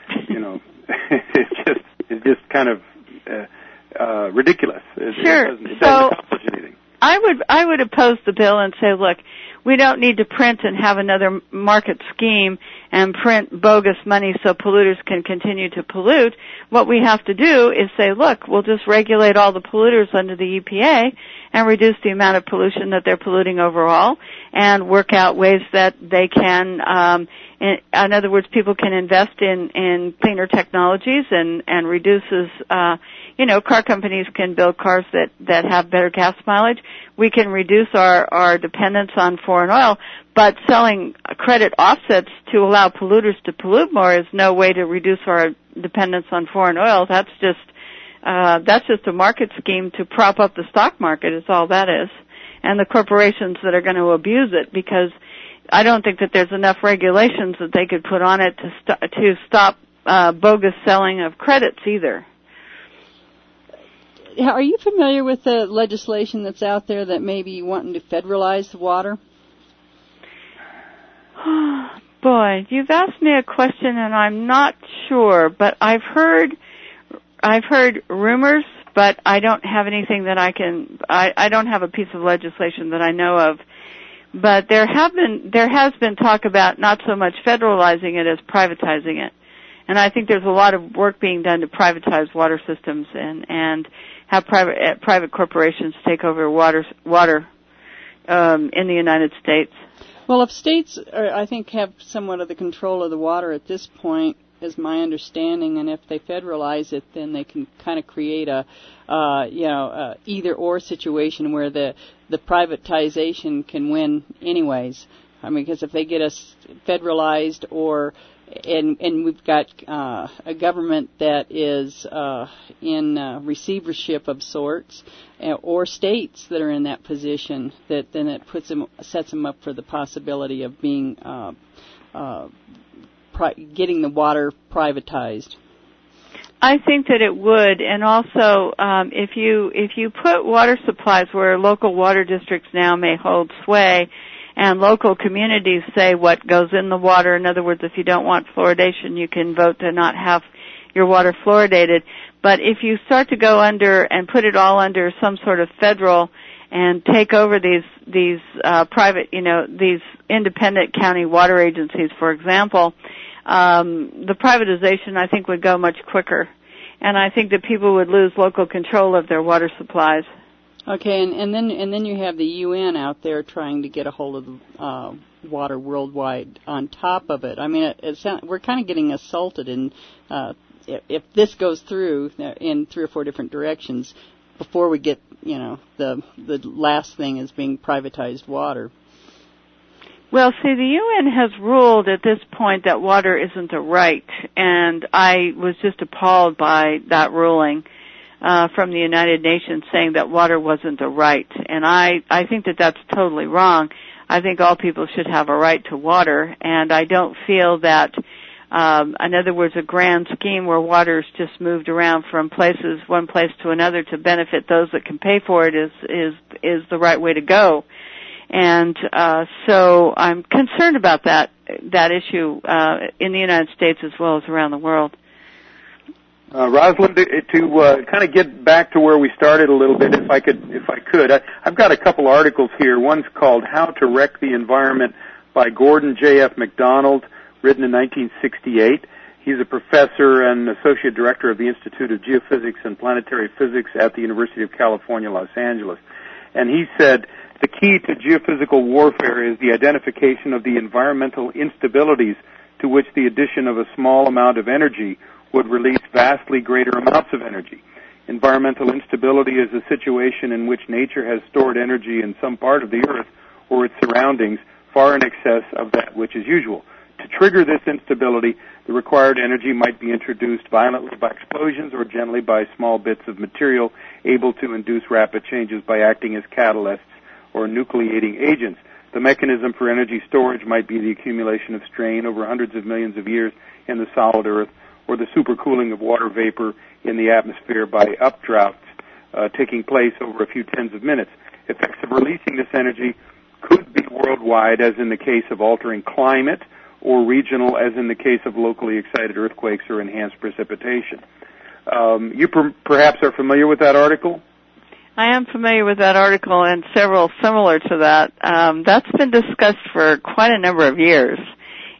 It's just kind of ridiculous. Sure. It doesn't accomplish anything. I would oppose the bill and say, look, we don't need to print and have another market scheme and print bogus money so polluters can continue to pollute. What we have to do is say, look, we'll just regulate all the polluters under the EPA and reduce the amount of pollution that they're polluting overall, and work out ways that they can, in other words, people can invest in cleaner technologies and reduces, car companies can build cars that have better gas mileage. We can reduce our dependence on foreign oil, but selling credit offsets to allow polluters to pollute more is no way to reduce our dependence on foreign oil. That's just a market scheme to prop up the stock market is all that is. And the corporations that are going to abuse it, because I don't think that there's enough regulations that they could put on it to stop bogus selling of credits either. Are you familiar with the legislation that's out there that may be wanting to federalize the water? Boy, you've asked me a question and I'm not sure, but I've heard rumors, but I don't have anything that I don't have a piece of legislation that I know of. But there has been talk about not so much federalizing it as privatizing it. And I think there's a lot of work being done to privatize water systems and have private corporations take over water in the United States. Well, if states, I think, have somewhat of the control of the water at this point, is my understanding, and if they federalize it, then they can kind of create a either-or situation where the privatization can win anyways. I mean, because if they get us federalized and we've got a government that is in receivership of sorts, or states that are in that position, then it sets them up for the possibility of being getting the water privatized. I think that it would, and also if you put water supplies where local water districts now may hold sway, and local communities say what goes in the water. In other words, if you don't want fluoridation, you can vote to not have your water fluoridated. But if you start to go under and put it all under some sort of federal and take over these private, these independent county water agencies, for example, the privatization, I think, would go much quicker. And I think that people would lose local control of their water supplies. Okay, and then you have the UN out there trying to get a hold of the water worldwide on top of it. I mean, we're kind of getting assaulted, and if this goes through in 3 or 4 different directions, before we get, the last thing is being privatized water. Well, see, the UN has ruled at this point that water isn't a right, and I was just appalled by that ruling from the United Nations saying that water wasn't a right. And I think that that's totally wrong. I think all people should have a right to water, and I don't feel that, in other words, a grand scheme where water is just moved around from one place to another to benefit those that can pay for it is the right way to go. And so I'm concerned about that issue in the United States as well as around the world. Rosalind, to kind of get back to where we started a little bit, if I could, I've got a couple articles here. One's called "How to Wreck the Environment" by Gordon J.F. MacDonald, written in 1968. He's a professor and associate director of the Institute of Geophysics and Planetary Physics at the University of California, Los Angeles. And he said, the key to geophysical warfare is the identification of the environmental instabilities to which the addition of a small amount of energy would release vastly greater amounts of energy. Environmental instability is a situation in which nature has stored energy in some part of the earth or its surroundings far in excess of that which is usual. To trigger this instability, the required energy might be introduced violently by explosions or gently by small bits of material able to induce rapid changes by acting as catalysts or nucleating agents. The mechanism for energy storage might be the accumulation of strain over hundreds of millions of years in the solid earth, or the supercooling of water vapor in the atmosphere by updrafts taking place over a few tens of minutes. Effects of releasing this energy could be worldwide, as in the case of altering climate, or regional, as in the case of locally excited earthquakes or enhanced precipitation. You perhaps are familiar with that article? I am familiar with that article and several similar to that. That's been discussed for quite a number of years.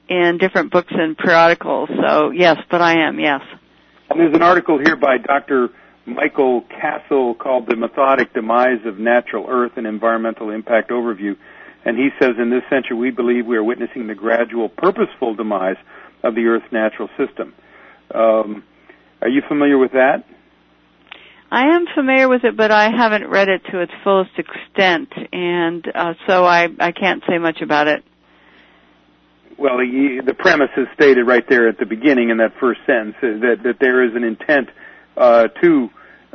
in different books and periodicals. So yes, but I am, yes. And there's an article here by Dr. Michael Castle called The Methodic Demise of Natural Earth, an Environmental Impact Overview. And he says, in this century, we believe we are witnessing the gradual, purposeful demise of the Earth's natural system. Are you familiar with that? I am familiar with it, but I haven't read it to its fullest extent, and so I can't say much about it. Well, the premise is stated right there at the beginning in that first sentence, that there is an intent to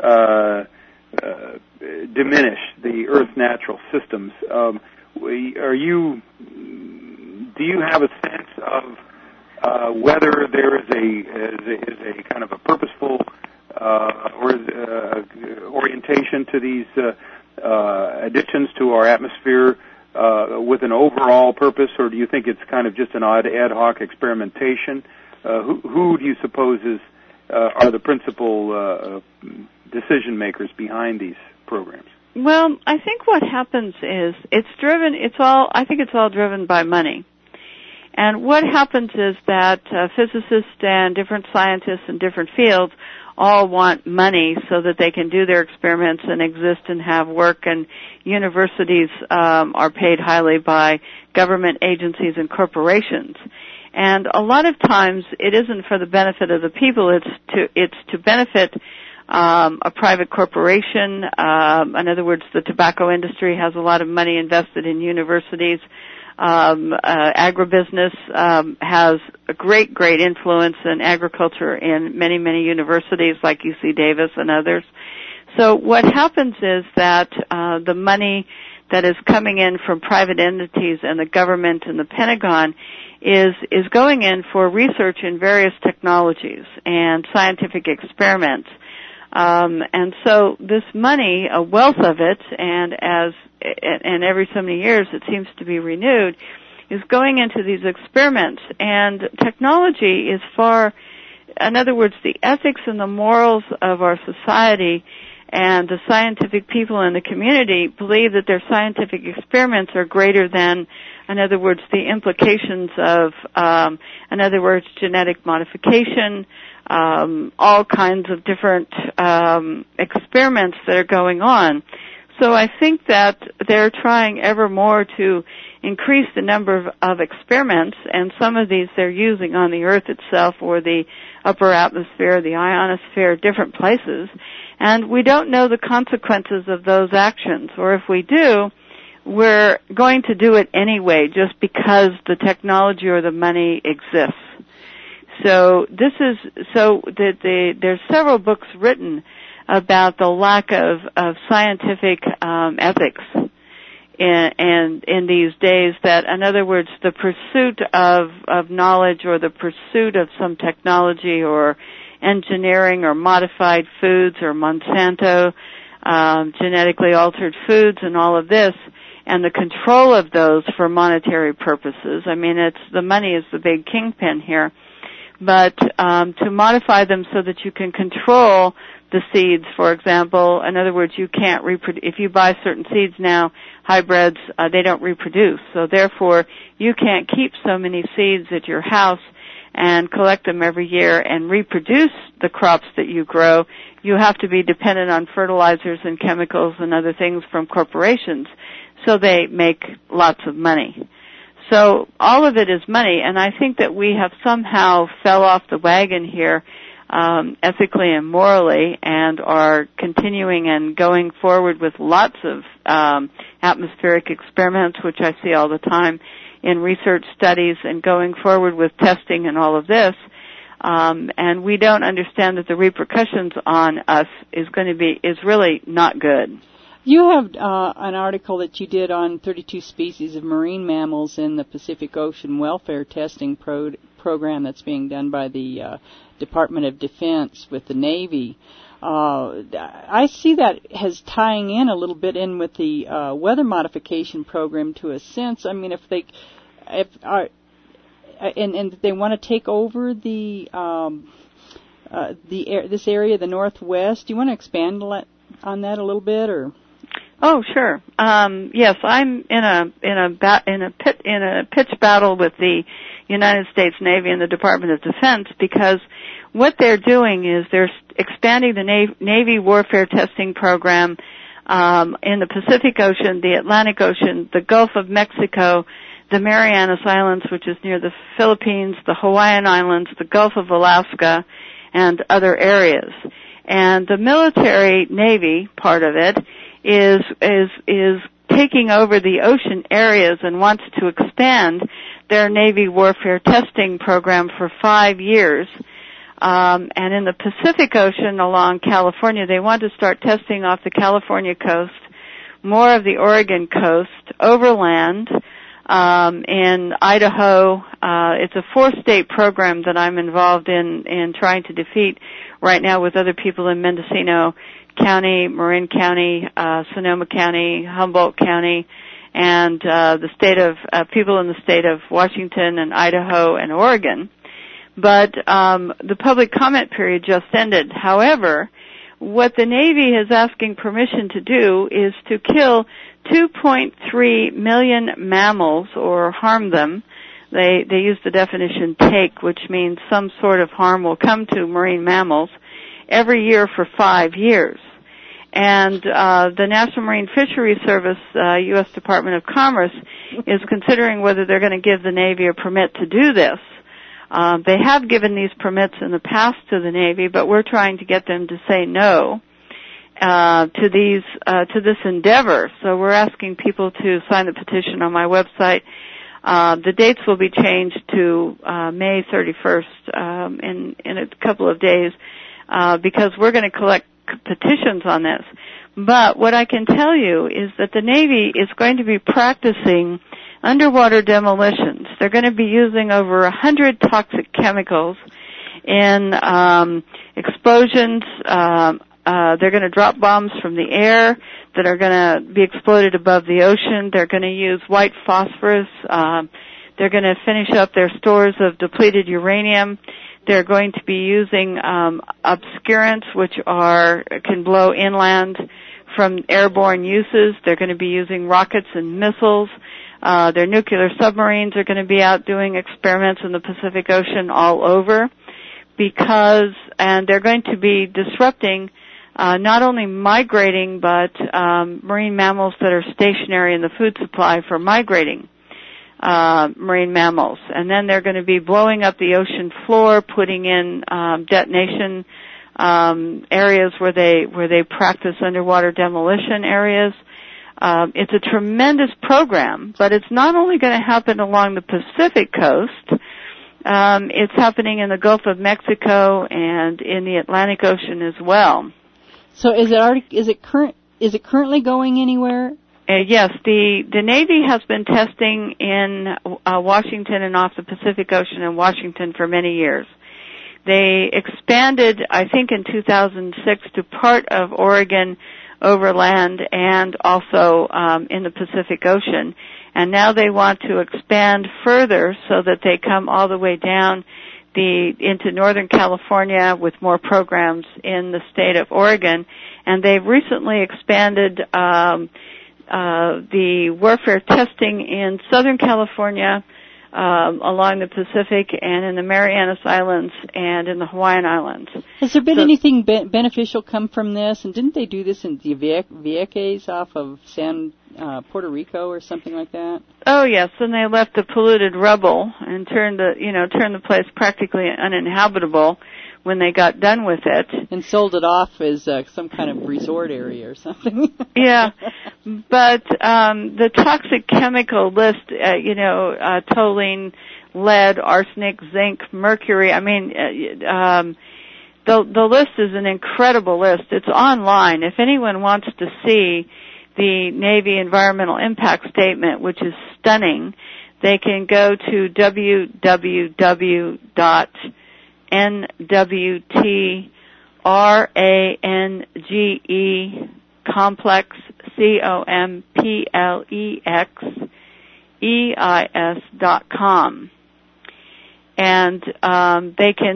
diminish the Earth's natural systems. Do you have a sense of whether there is a kind of a purposeful orientation to these additions to our atmosphere with an overall purpose, or do you think it's kind of just an ad hoc experimentation? Who do you suppose are the principal decision makers behind these programs? Well, I think what happens is I think it's all driven by money. And what happens is that physicists and different scientists in different fields all want money so that they can do their experiments and exist and have work, and universities are paid highly by government agencies and corporations. And a lot of times it isn't for the benefit of the people, it's to benefit a private corporation. In other words, the tobacco industry has a lot of money invested in universities. Agribusiness has a great influence in agriculture in many universities like UC Davis and others. So what happens is that the money that is coming in from private entities and the government and the Pentagon is going in for research in various technologies and scientific experiments. And so this money, a wealth of it, and every so many years it seems to be renewed, is going into these experiments. And technology is in other words, the ethics and the morals of our society and the scientific people in the community believe that their scientific experiments are greater than, in other words, the implications of, in other words, genetic modification, all kinds of different experiments that are going on. So I think that they're trying ever more to increase the number of experiments, and some of these they're using on the Earth itself or the upper atmosphere, the ionosphere, different places. And we don't know the consequences of those actions, or if we do, we're going to do it anyway just because the technology or the money exists. So there's several books written about the lack of scientific ethics in these days, that, in other words, the pursuit of knowledge or the pursuit of some technology or engineering or modified foods or Monsanto, genetically altered foods and all of this, and the control of those for monetary purposes. I mean, the money is the big kingpin here. But to modify them so that you can control the seeds, for example, in other words, you can't reproduce. If you buy certain seeds now, hybrids, they don't reproduce. So therefore, you can't keep so many seeds at your house and collect them every year and reproduce the crops that you grow. You have to be dependent on fertilizers and chemicals and other things from corporations. So they make lots of money. So all of it is money, and I think that we have somehow fell off the wagon here ethically and morally, and are continuing and going forward with lots of atmospheric experiments, which I see all the time in research studies, and going forward with testing and all of this. And we don't understand that the repercussions on us is really not good. You have an article that you did on 32 species of marine mammals in the Pacific Ocean welfare testing program that's being done by the Department of Defense with the Navy. I see that as tying in a little bit in with the weather modification program to a sense. I mean, if they want to take over this area, the Northwest. Do you want to expand on that a little bit, or? Oh, sure. Yes, I'm in a pitch battle with the United States Navy and the Department of Defense, because what they're doing is they're expanding the Navy warfare testing program in the Pacific Ocean, the Atlantic Ocean, the Gulf of Mexico, the Marianas Islands, which is near the Philippines, the Hawaiian Islands, the Gulf of Alaska, and other areas. And the military Navy part of it is taking over the ocean areas and wants to expand their Navy warfare testing program for 5 years. And in the Pacific Ocean along California, they want to start testing off the California coast, more of the Oregon coast, overland, in Idaho. It's a 4-state program that I'm involved in trying to defeat right now with other people in Mendocino County, Marin County, Sonoma County, Humboldt County, and the state of people in the state of Washington and Idaho and Oregon. But the public comment period just ended. However, what the Navy is asking permission to do is to kill 2.3 million mammals or harm them. They use the definition take, which means some sort of harm will come to marine mammals every year for 5 years. And the National Marine Fisheries Service, U.S. Department of Commerce, is considering whether they're going to give the Navy a permit to do this. They have given these permits in the past to the Navy, but we're trying to get them to say no to this endeavor. So we're asking people to sign the petition on my website. The dates will be changed to May 31st in a couple of days because we're going to collect petitions on this. But what I can tell you is that the Navy is going to be practicing underwater demolitions. They're going to be using over 100 toxic chemicals in explosions. They're going to drop bombs from the air that are going to be exploded above the ocean. They're going to use white phosphorus. They're going to finish up their stores of depleted uranium. They're going to be using obscurants, which can blow inland from airborne uses. They're going to be using rockets and missiles. Their nuclear submarines are going to be out doing experiments in the Pacific Ocean all over and they're going to be disrupting not only migrating but marine mammals that are stationary in the food supply for migrating marine mammals. And then they're going to be blowing up the ocean floor, putting in detonation areas where they practice underwater demolition areas. It's a tremendous program, but it's not only going to happen along the Pacific coast. It's happening in the Gulf of Mexico and in the Atlantic Ocean as well. So is it currently going anywhere? Yes, the Navy has been testing in Washington and off the Pacific Ocean in Washington for many years. They expanded, I think, in 2006 to part of Oregon overland and also in the Pacific Ocean. And now they want to expand further so that they come all the way down into Northern California with more programs in the state of Oregon. And they've recently expanded the warfare testing in Southern California, along the Pacific and in the Marianas Islands and in the Hawaiian Islands. Has there been anything beneficial come from this? And didn't they do this in the Vieques off of Puerto Rico or something like that? Oh yes, and they left the polluted rubble and turned the place practically uninhabitable when they got done with it. And sold it off as some kind of resort area or something. Yeah, but the toxic chemical list, toluene, lead, arsenic, zinc, mercury, the list is an incredible list. It's online. If anyone wants to see the Navy Environmental Impact Statement, which is stunning, they can go to www.nwtrange complex COMPLEXEIS.com. And they can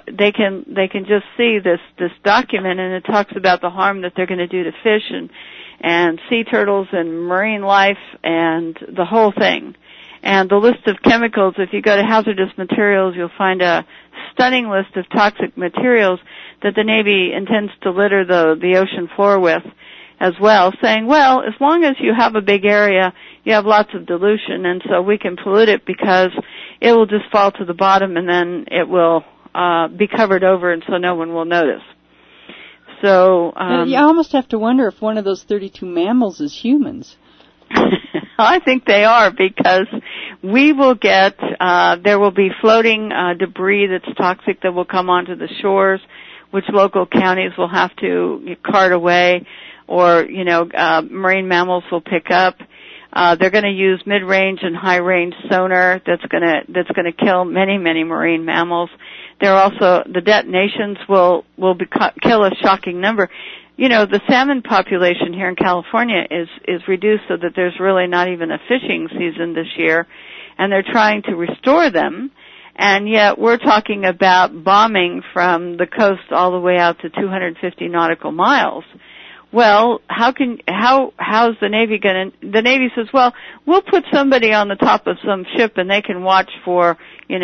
just see this document, and it talks about the harm that they're going to do to fish and sea turtles and marine life and the whole thing. And the list of chemicals, if you go to hazardous materials, you'll find a stunning list of toxic materials that the Navy intends to litter the ocean floor with as well, saying, well, as long as you have a big area, you have lots of dilution, and so we can pollute it because it will just fall to the bottom and then it will be covered over and so no one will notice. So you almost have to wonder if one of those 32 mammals is humans. I think they are, because we will get, there will be floating debris that's toxic that will come onto the shores, which local counties will have to cart away, or, marine mammals will pick up. They're going to use mid-range and high-range sonar that's going to kill many, many marine mammals. The detonations will kill a shocking number. The salmon population here in California is reduced so that there's really not even a fishing season this year, and they're trying to restore them. And yet we're talking about bombing from the coast all the way out to 250 nautical miles. Well, how's the Navy the Navy says, well, we'll put somebody on the top of some ship and they can watch for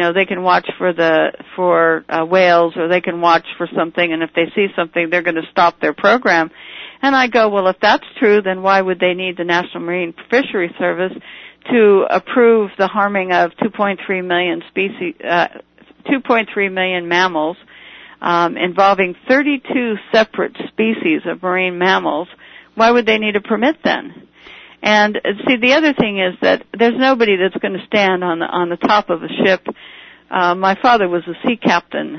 whales, or they can watch for something, and if they see something, they're going to stop their program. And I go, well, if that's true, then why would they need the National Marine Fisheries Service to approve the harming of 2.3 million mammals, involving 32 separate species of marine mammals? Why would they need a permit then? And see, the other thing is that there's nobody that's going to stand on the top of a ship. My father was a sea captain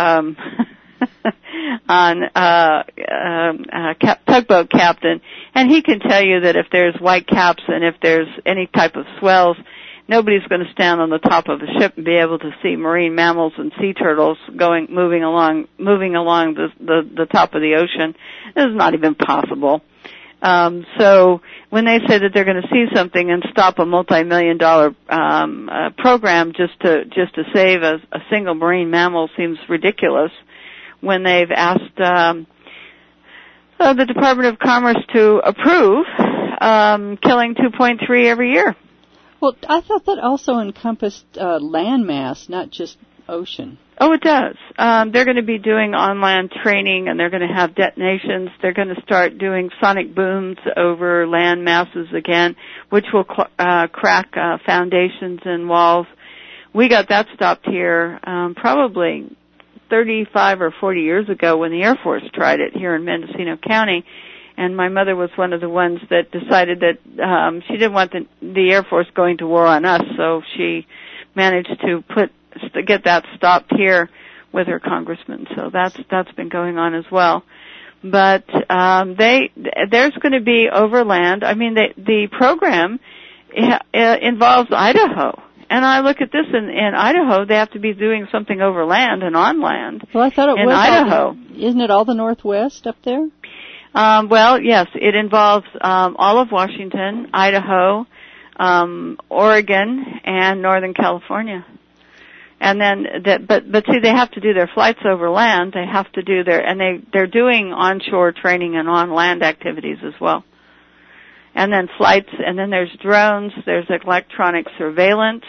tugboat captain, and he can tell you that if there's white caps and if there's any type of swells, nobody's going to stand on the top of a ship and be able to see marine mammals and sea turtles moving along the top of the ocean. This is not even possible. So when they say that they're going to see something and stop a multi-million-dollar program just to save a single marine mammal seems ridiculous, when they've asked the Department of Commerce to approve killing 2.3 every year. Well, I thought that also encompassed land mass, not just ocean. Oh, it does. They're going to be doing on-land training, and they're going to have detonations. They're going to start doing sonic booms over land masses again, which will crack foundations and walls. We got that stopped here probably 35 or 40 years ago when the Air Force tried it here in Mendocino County. And my mother was one of the ones that decided that she didn't want the Air Force going to war on us, so she managed to get that stopped here with her congressman. So that's been going on as well. But there's going to be overland. I mean, the program involves Idaho. And I look at this in Idaho, they have to be doing something overland and on land. Well, I thought it was Idaho. Isn't it all the Northwest up there? Well, yes, it involves all of Washington, Idaho, Oregon, and Northern California. And then, but see, they have to do their flights over land. They have to do they're doing onshore training and on land activities as well. And then flights, and then there's drones, there's electronic surveillance.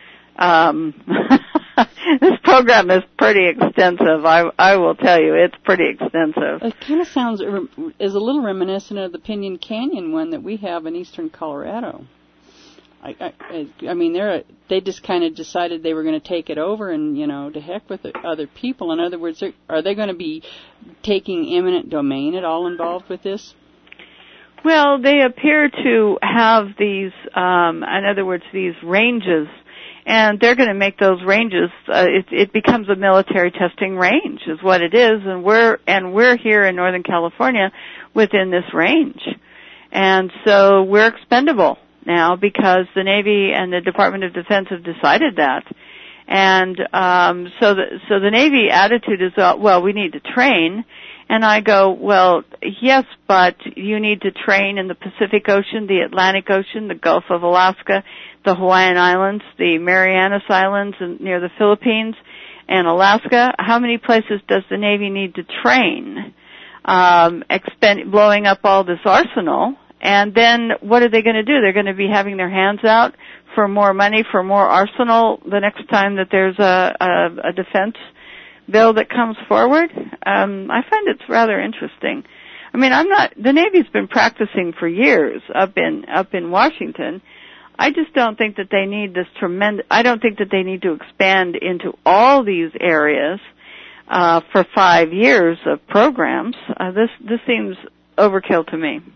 This program is pretty extensive. I will tell you, it's pretty extensive. It kind of sounds is a little reminiscent of the Pinyon Canyon one that we have in eastern Colorado. I mean, they just kind of decided they were going to take it over, and to heck with other people. In other words, are they going to be taking eminent domain at all involved with this? Well, they appear to have these, in other words, these ranges, and they're going to make those ranges. It becomes a military testing range, is what it is, and we're here in Northern California within this range, and so we're expendable now because the Navy and the Department of Defense have decided that, and so the Navy attitude is, well, we need to train. And I go, well, yes, but you need to train in the Pacific Ocean, the Atlantic Ocean, the Gulf of Alaska, the Hawaiian Islands, the Marianas Islands near the Philippines, and Alaska. How many places does the Navy need to train? blowing up all this arsenal. And then what are they going to do? They're going to be having their hands out for more money, for more arsenal the next time that there's a defense bill that comes forward. I find it's rather interesting. I mean, the Navy's been practicing for years up in Washington. I just don't think that they need I don't think that they need to expand into all these areas, for 5 years of programs. This seems overkill to me.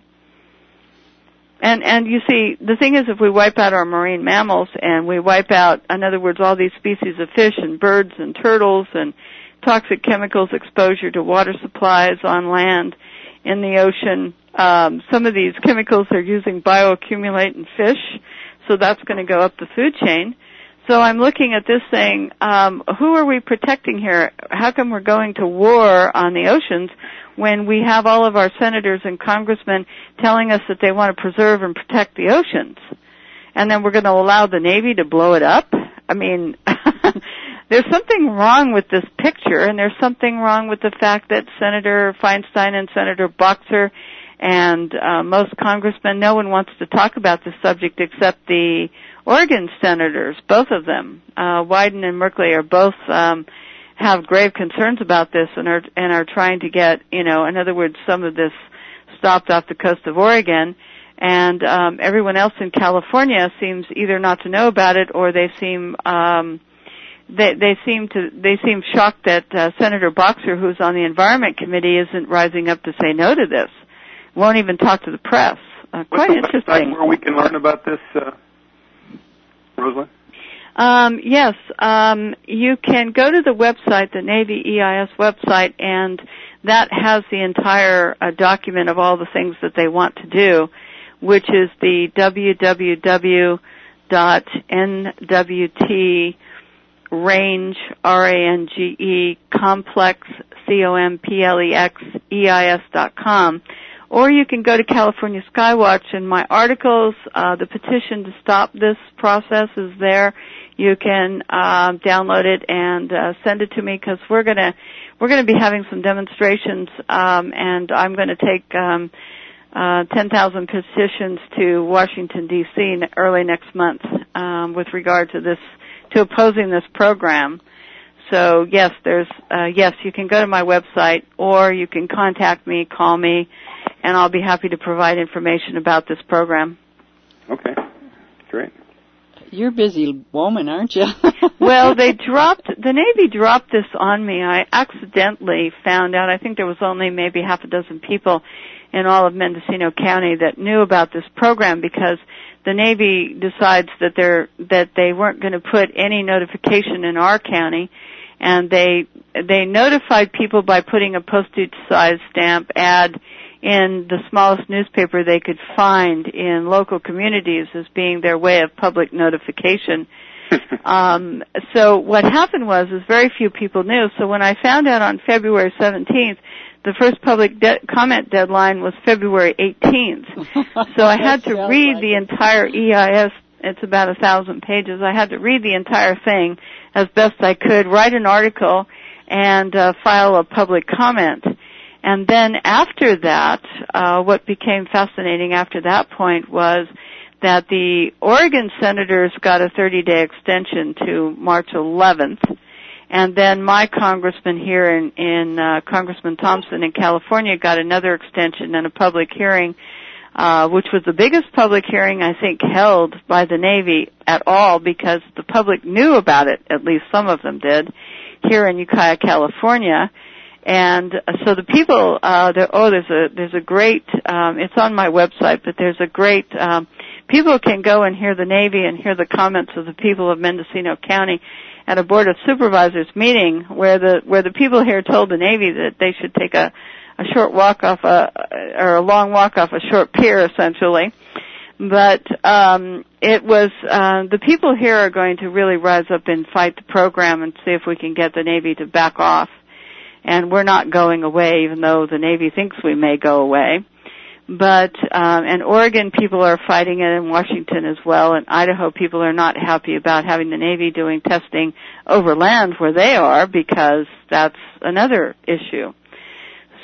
And you see, the thing is, if we wipe out our marine mammals and we wipe out, in other words, all these species of fish and birds and turtles and toxic chemicals exposure to water supplies on land, in the ocean, some of these chemicals are using bioaccumulate in fish, so that's going to go up the food chain. So I'm looking at this saying, who are we protecting here? How come we're going to war on the oceans when we have all of our senators and congressmen telling us that they want to preserve and protect the oceans? And then we're going to allow the Navy to blow it up? I mean, there's something wrong with this picture, and there's something wrong with the fact that Senator Feinstein and Senator Boxer and most congressmen, no one wants to talk about this subject except the Oregon senators, both of them. Wyden and Merkley are both have grave concerns about this and are trying to get, in other words, some of this stopped off the coast of Oregon. And everyone else in California seems either not to know about it, or they seem they seem shocked that Senator Boxer, who's on the Environment Committee, isn't rising up to say no to this. Won't even talk to the press. Quite interesting. What's where we can learn about this, Rosalind? Yes, you can go to the website, the Navy EIS website, and that has the entire document of all the things that they want to do, which is the www.nwtrange, R-A-N-G-E, complex, C-O-M-P-L-E-X, EIS.com. Or you can go to California Skywatch, and my articles, the petition to stop this process is there. You can download it and send it to me, because we're gonna be having some demonstrations, and I'm going to take 10,000 petitions to Washington D.C. early next month with regard to this, to opposing this program. So yes, you can go to my website, or you can contact me, call me, and I'll be happy to provide information about this program. Okay, great. You're a busy woman, aren't you? Well, the Navy dropped this on me. I accidentally found out, I think there was only maybe half a dozen people in all of Mendocino County that knew about this program, because the Navy decides that they weren't going to put any notification in our county, and they notified people by putting a postage-sized stamp ad in the smallest newspaper they could find in local communities as being their way of public notification. So what happened was very few people knew. So when I found out on February 17th, the first public comment deadline was February 18th. So I had to read the entire EIS. It's about 1,000 pages. I had to read the entire thing as best I could, write an article, and file a public comment. And then after that, what became fascinating after that point was that the Oregon senators got a 30-day extension to March 11th. And then my congressman here in Congressman Thompson in California got another extension and a public hearing, which was the biggest public hearing, I think, held by the Navy at all, because the public knew about it, at least some of them did, here in Ukiah, California. And so the people, there's a great, it's on my website, but there's a great, people can go and hear the Navy and hear the comments of the people of Mendocino County at a Board of Supervisors meeting where the people here told the Navy that they should take a short walk off or a long walk off a short pier, essentially. But it was the people here are going to really rise up and fight the program and see if we can get the Navy to back off. And we're not going away, even though the Navy thinks we may go away. But and Oregon people are fighting it, in Washington as well, and Idaho people are not happy about having the Navy doing testing over land where they are, because that's another issue.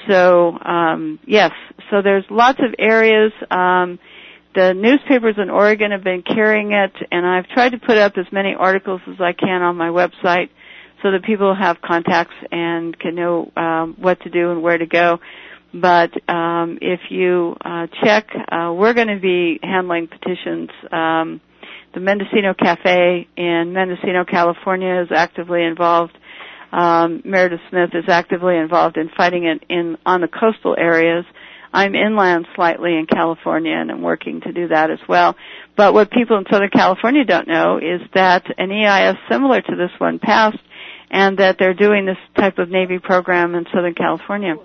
So, yes, so there's lots of areas. The newspapers in Oregon have been carrying it, and I've tried to put up as many articles as I can on my website so that people have contacts and can know what to do and where to go. But if you check, we're going to be handling petitions. The Mendocino Cafe in Mendocino, California is actively involved. Meredith Smith is actively involved in fighting it on the coastal areas. I'm inland slightly in California, and I'm working to do that as well. But what people in Southern California don't know is that an EIS similar to this one passed, and that they're doing this type of Navy program in Southern California.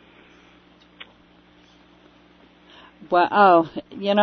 Wow,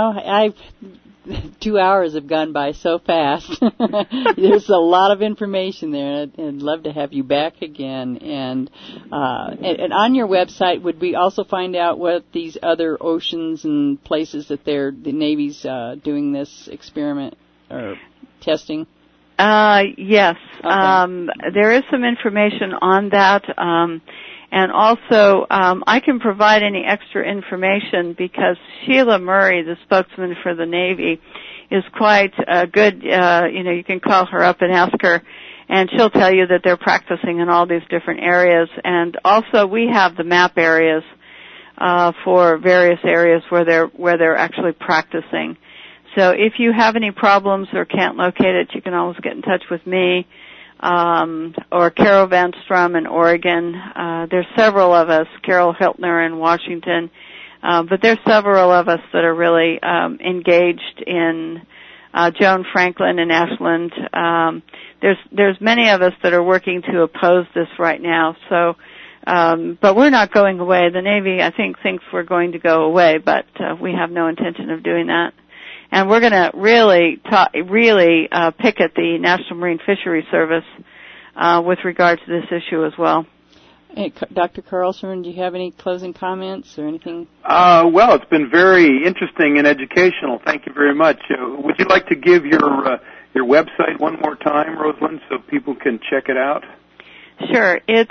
2 hours have gone by so fast. There's a lot of information there, and I'd love to have you back again. And on your website, would we also find out what these other oceans and places that the Navy's doing this experiment or testing? Yes. Okay. There is some information on that. And also, I can provide any extra information because Sheila Murray, the spokesman for the Navy, is quite good. You can call her up and ask her, and she'll tell you that they're practicing in all these different areas. And also, we have the map areas for various areas where they're actually practicing. So if you have any problems or can't locate it, you can always get in touch with me. Or Carol Van Strum in Oregon. There's several of us, Carol Hiltner in Washington, but there's several of us that are really engaged in Joan Franklin in Ashland. There's many of us that are working to oppose this right now. So, but we're not going away. The Navy, I think, thinks we're going to go away, but we have no intention of doing that. And we're going to really pick at the National Marine Fisheries Service with regard to this issue as well. Hey, Dr. Carlson, do you have any closing comments or anything? Well, it's been very interesting and educational. Thank you very much. Would you like to give your website one more time, Rosalind, so people can check it out? Sure. It's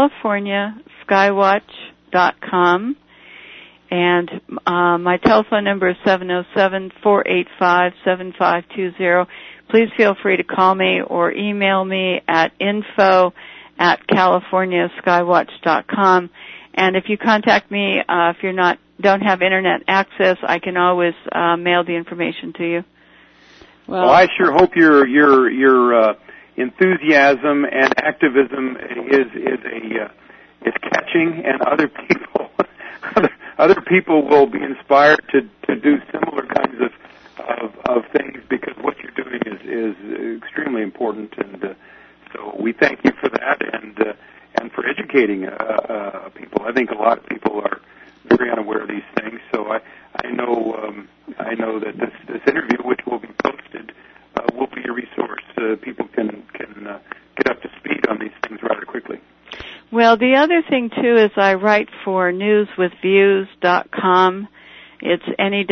CaliforniaSkywatch.com. And my telephone number is 707-485-7520. Please feel free to call me or email me at info@CaliforniaSkywatch.com. And if you contact me, if you don't have internet access, I can always mail the information to you. Well, I sure hope your enthusiasm and activism is catching, and other people will be inspired to do similar kinds of things, because what you're doing is extremely important, and so we thank you for that and for educating people. I think a lot of people are very unaware of these things, so I know that this interview, which will be posted, will be a resource. People can get up to speed on these things rather quickly. Well, the other thing, too, is I write for newswithviews.com. It's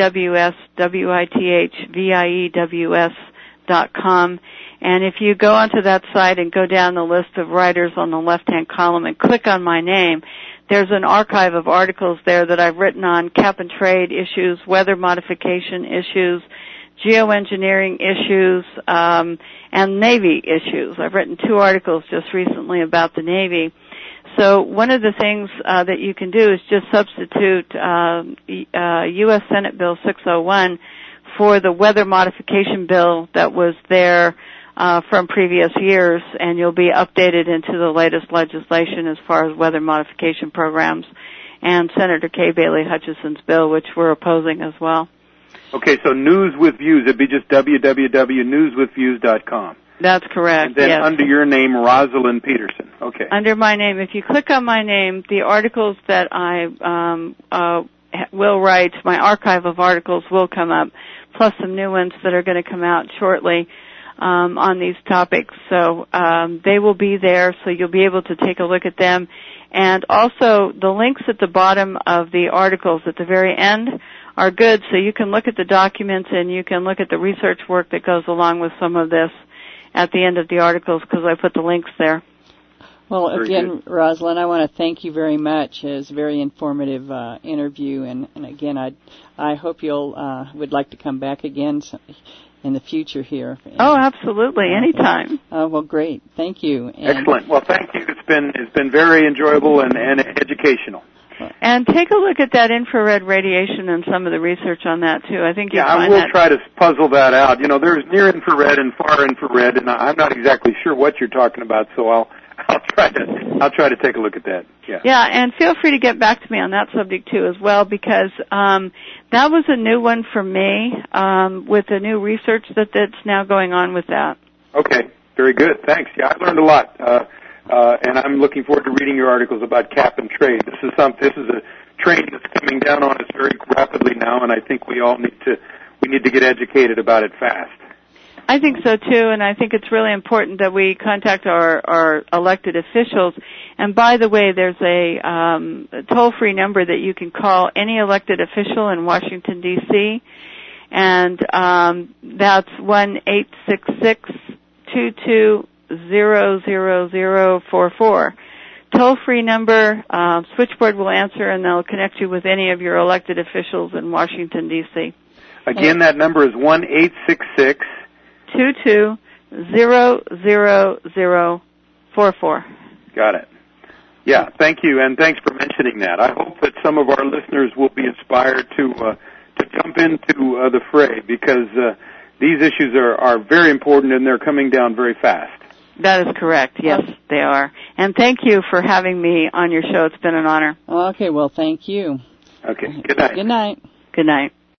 NEWSWITHVIEWS.com. And if you go onto that site and go down the list of writers on the left-hand column and click on my name, there's an archive of articles there that I've written on cap and trade issues, weather modification issues, geoengineering issues, and Navy issues. I've written 2 articles just recently about the Navy. So one of the things that you can do is just substitute U.S. Senate Bill 601 for the weather modification bill that was there from previous years, and you'll be updated into the latest legislation as far as weather modification programs, and Senator Kay Bailey Hutchison's bill, which we're opposing as well. Okay, so News with Views, it'd be just www.newswithviews.com. That's correct. And then yes. Under your name, Rosalind Peterson. Okay. Under my name. If you click on my name, the articles that I will write, my archive of articles will come up, plus some new ones that are going to come out shortly on these topics. So they will be there, so you'll be able to take a look at them. And also, the links at the bottom of the articles at the very end are good, so you can look at the documents and you can look at the research work that goes along with some of this at the end of the articles, because I put the links there. Well, again, Rosalind, I want to thank you very much. It was a very informative interview, and again, I hope you'll would like to come back again in the future here. Oh, absolutely, anytime. Well, great, thank you. Excellent. Well, thank you. It's been very enjoyable and educational. And take a look at that infrared radiation and some of the research on that too. I think I will try to puzzle that out. You know, there's near infrared and far infrared, and I'm not exactly sure what you're talking about, so I'll try to take a look at that. Yeah. Yeah, and feel free to get back to me on that subject too as well, because that was a new one for me with the new research that's now going on with that. Okay, very good. Thanks. Yeah, I learned a lot, and I'm looking forward to reading your articles about cap and trade. This is a train that's coming down on us very rapidly now, and I think we all need to get educated about it fast. I think so too, and I think it's really important that we contact our elected officials. And by the way, there's a toll-free number that you can call any elected official in Washington, D.C., and that's 1-866-220-0044. Toll-free number, switchboard will answer, and they'll connect you with any of your elected officials in Washington, D.C. Again, that number is 1-866 220-0044. Got it. Yeah, thank you, and thanks for mentioning that. I hope that some of our listeners will be inspired to jump into the fray, because these issues are very important and they're coming down very fast. That is correct. Yes, they are. And thank you for having me on your show. It's been an honor. Okay, well, thank you. Okay, good night. Good night. Good night.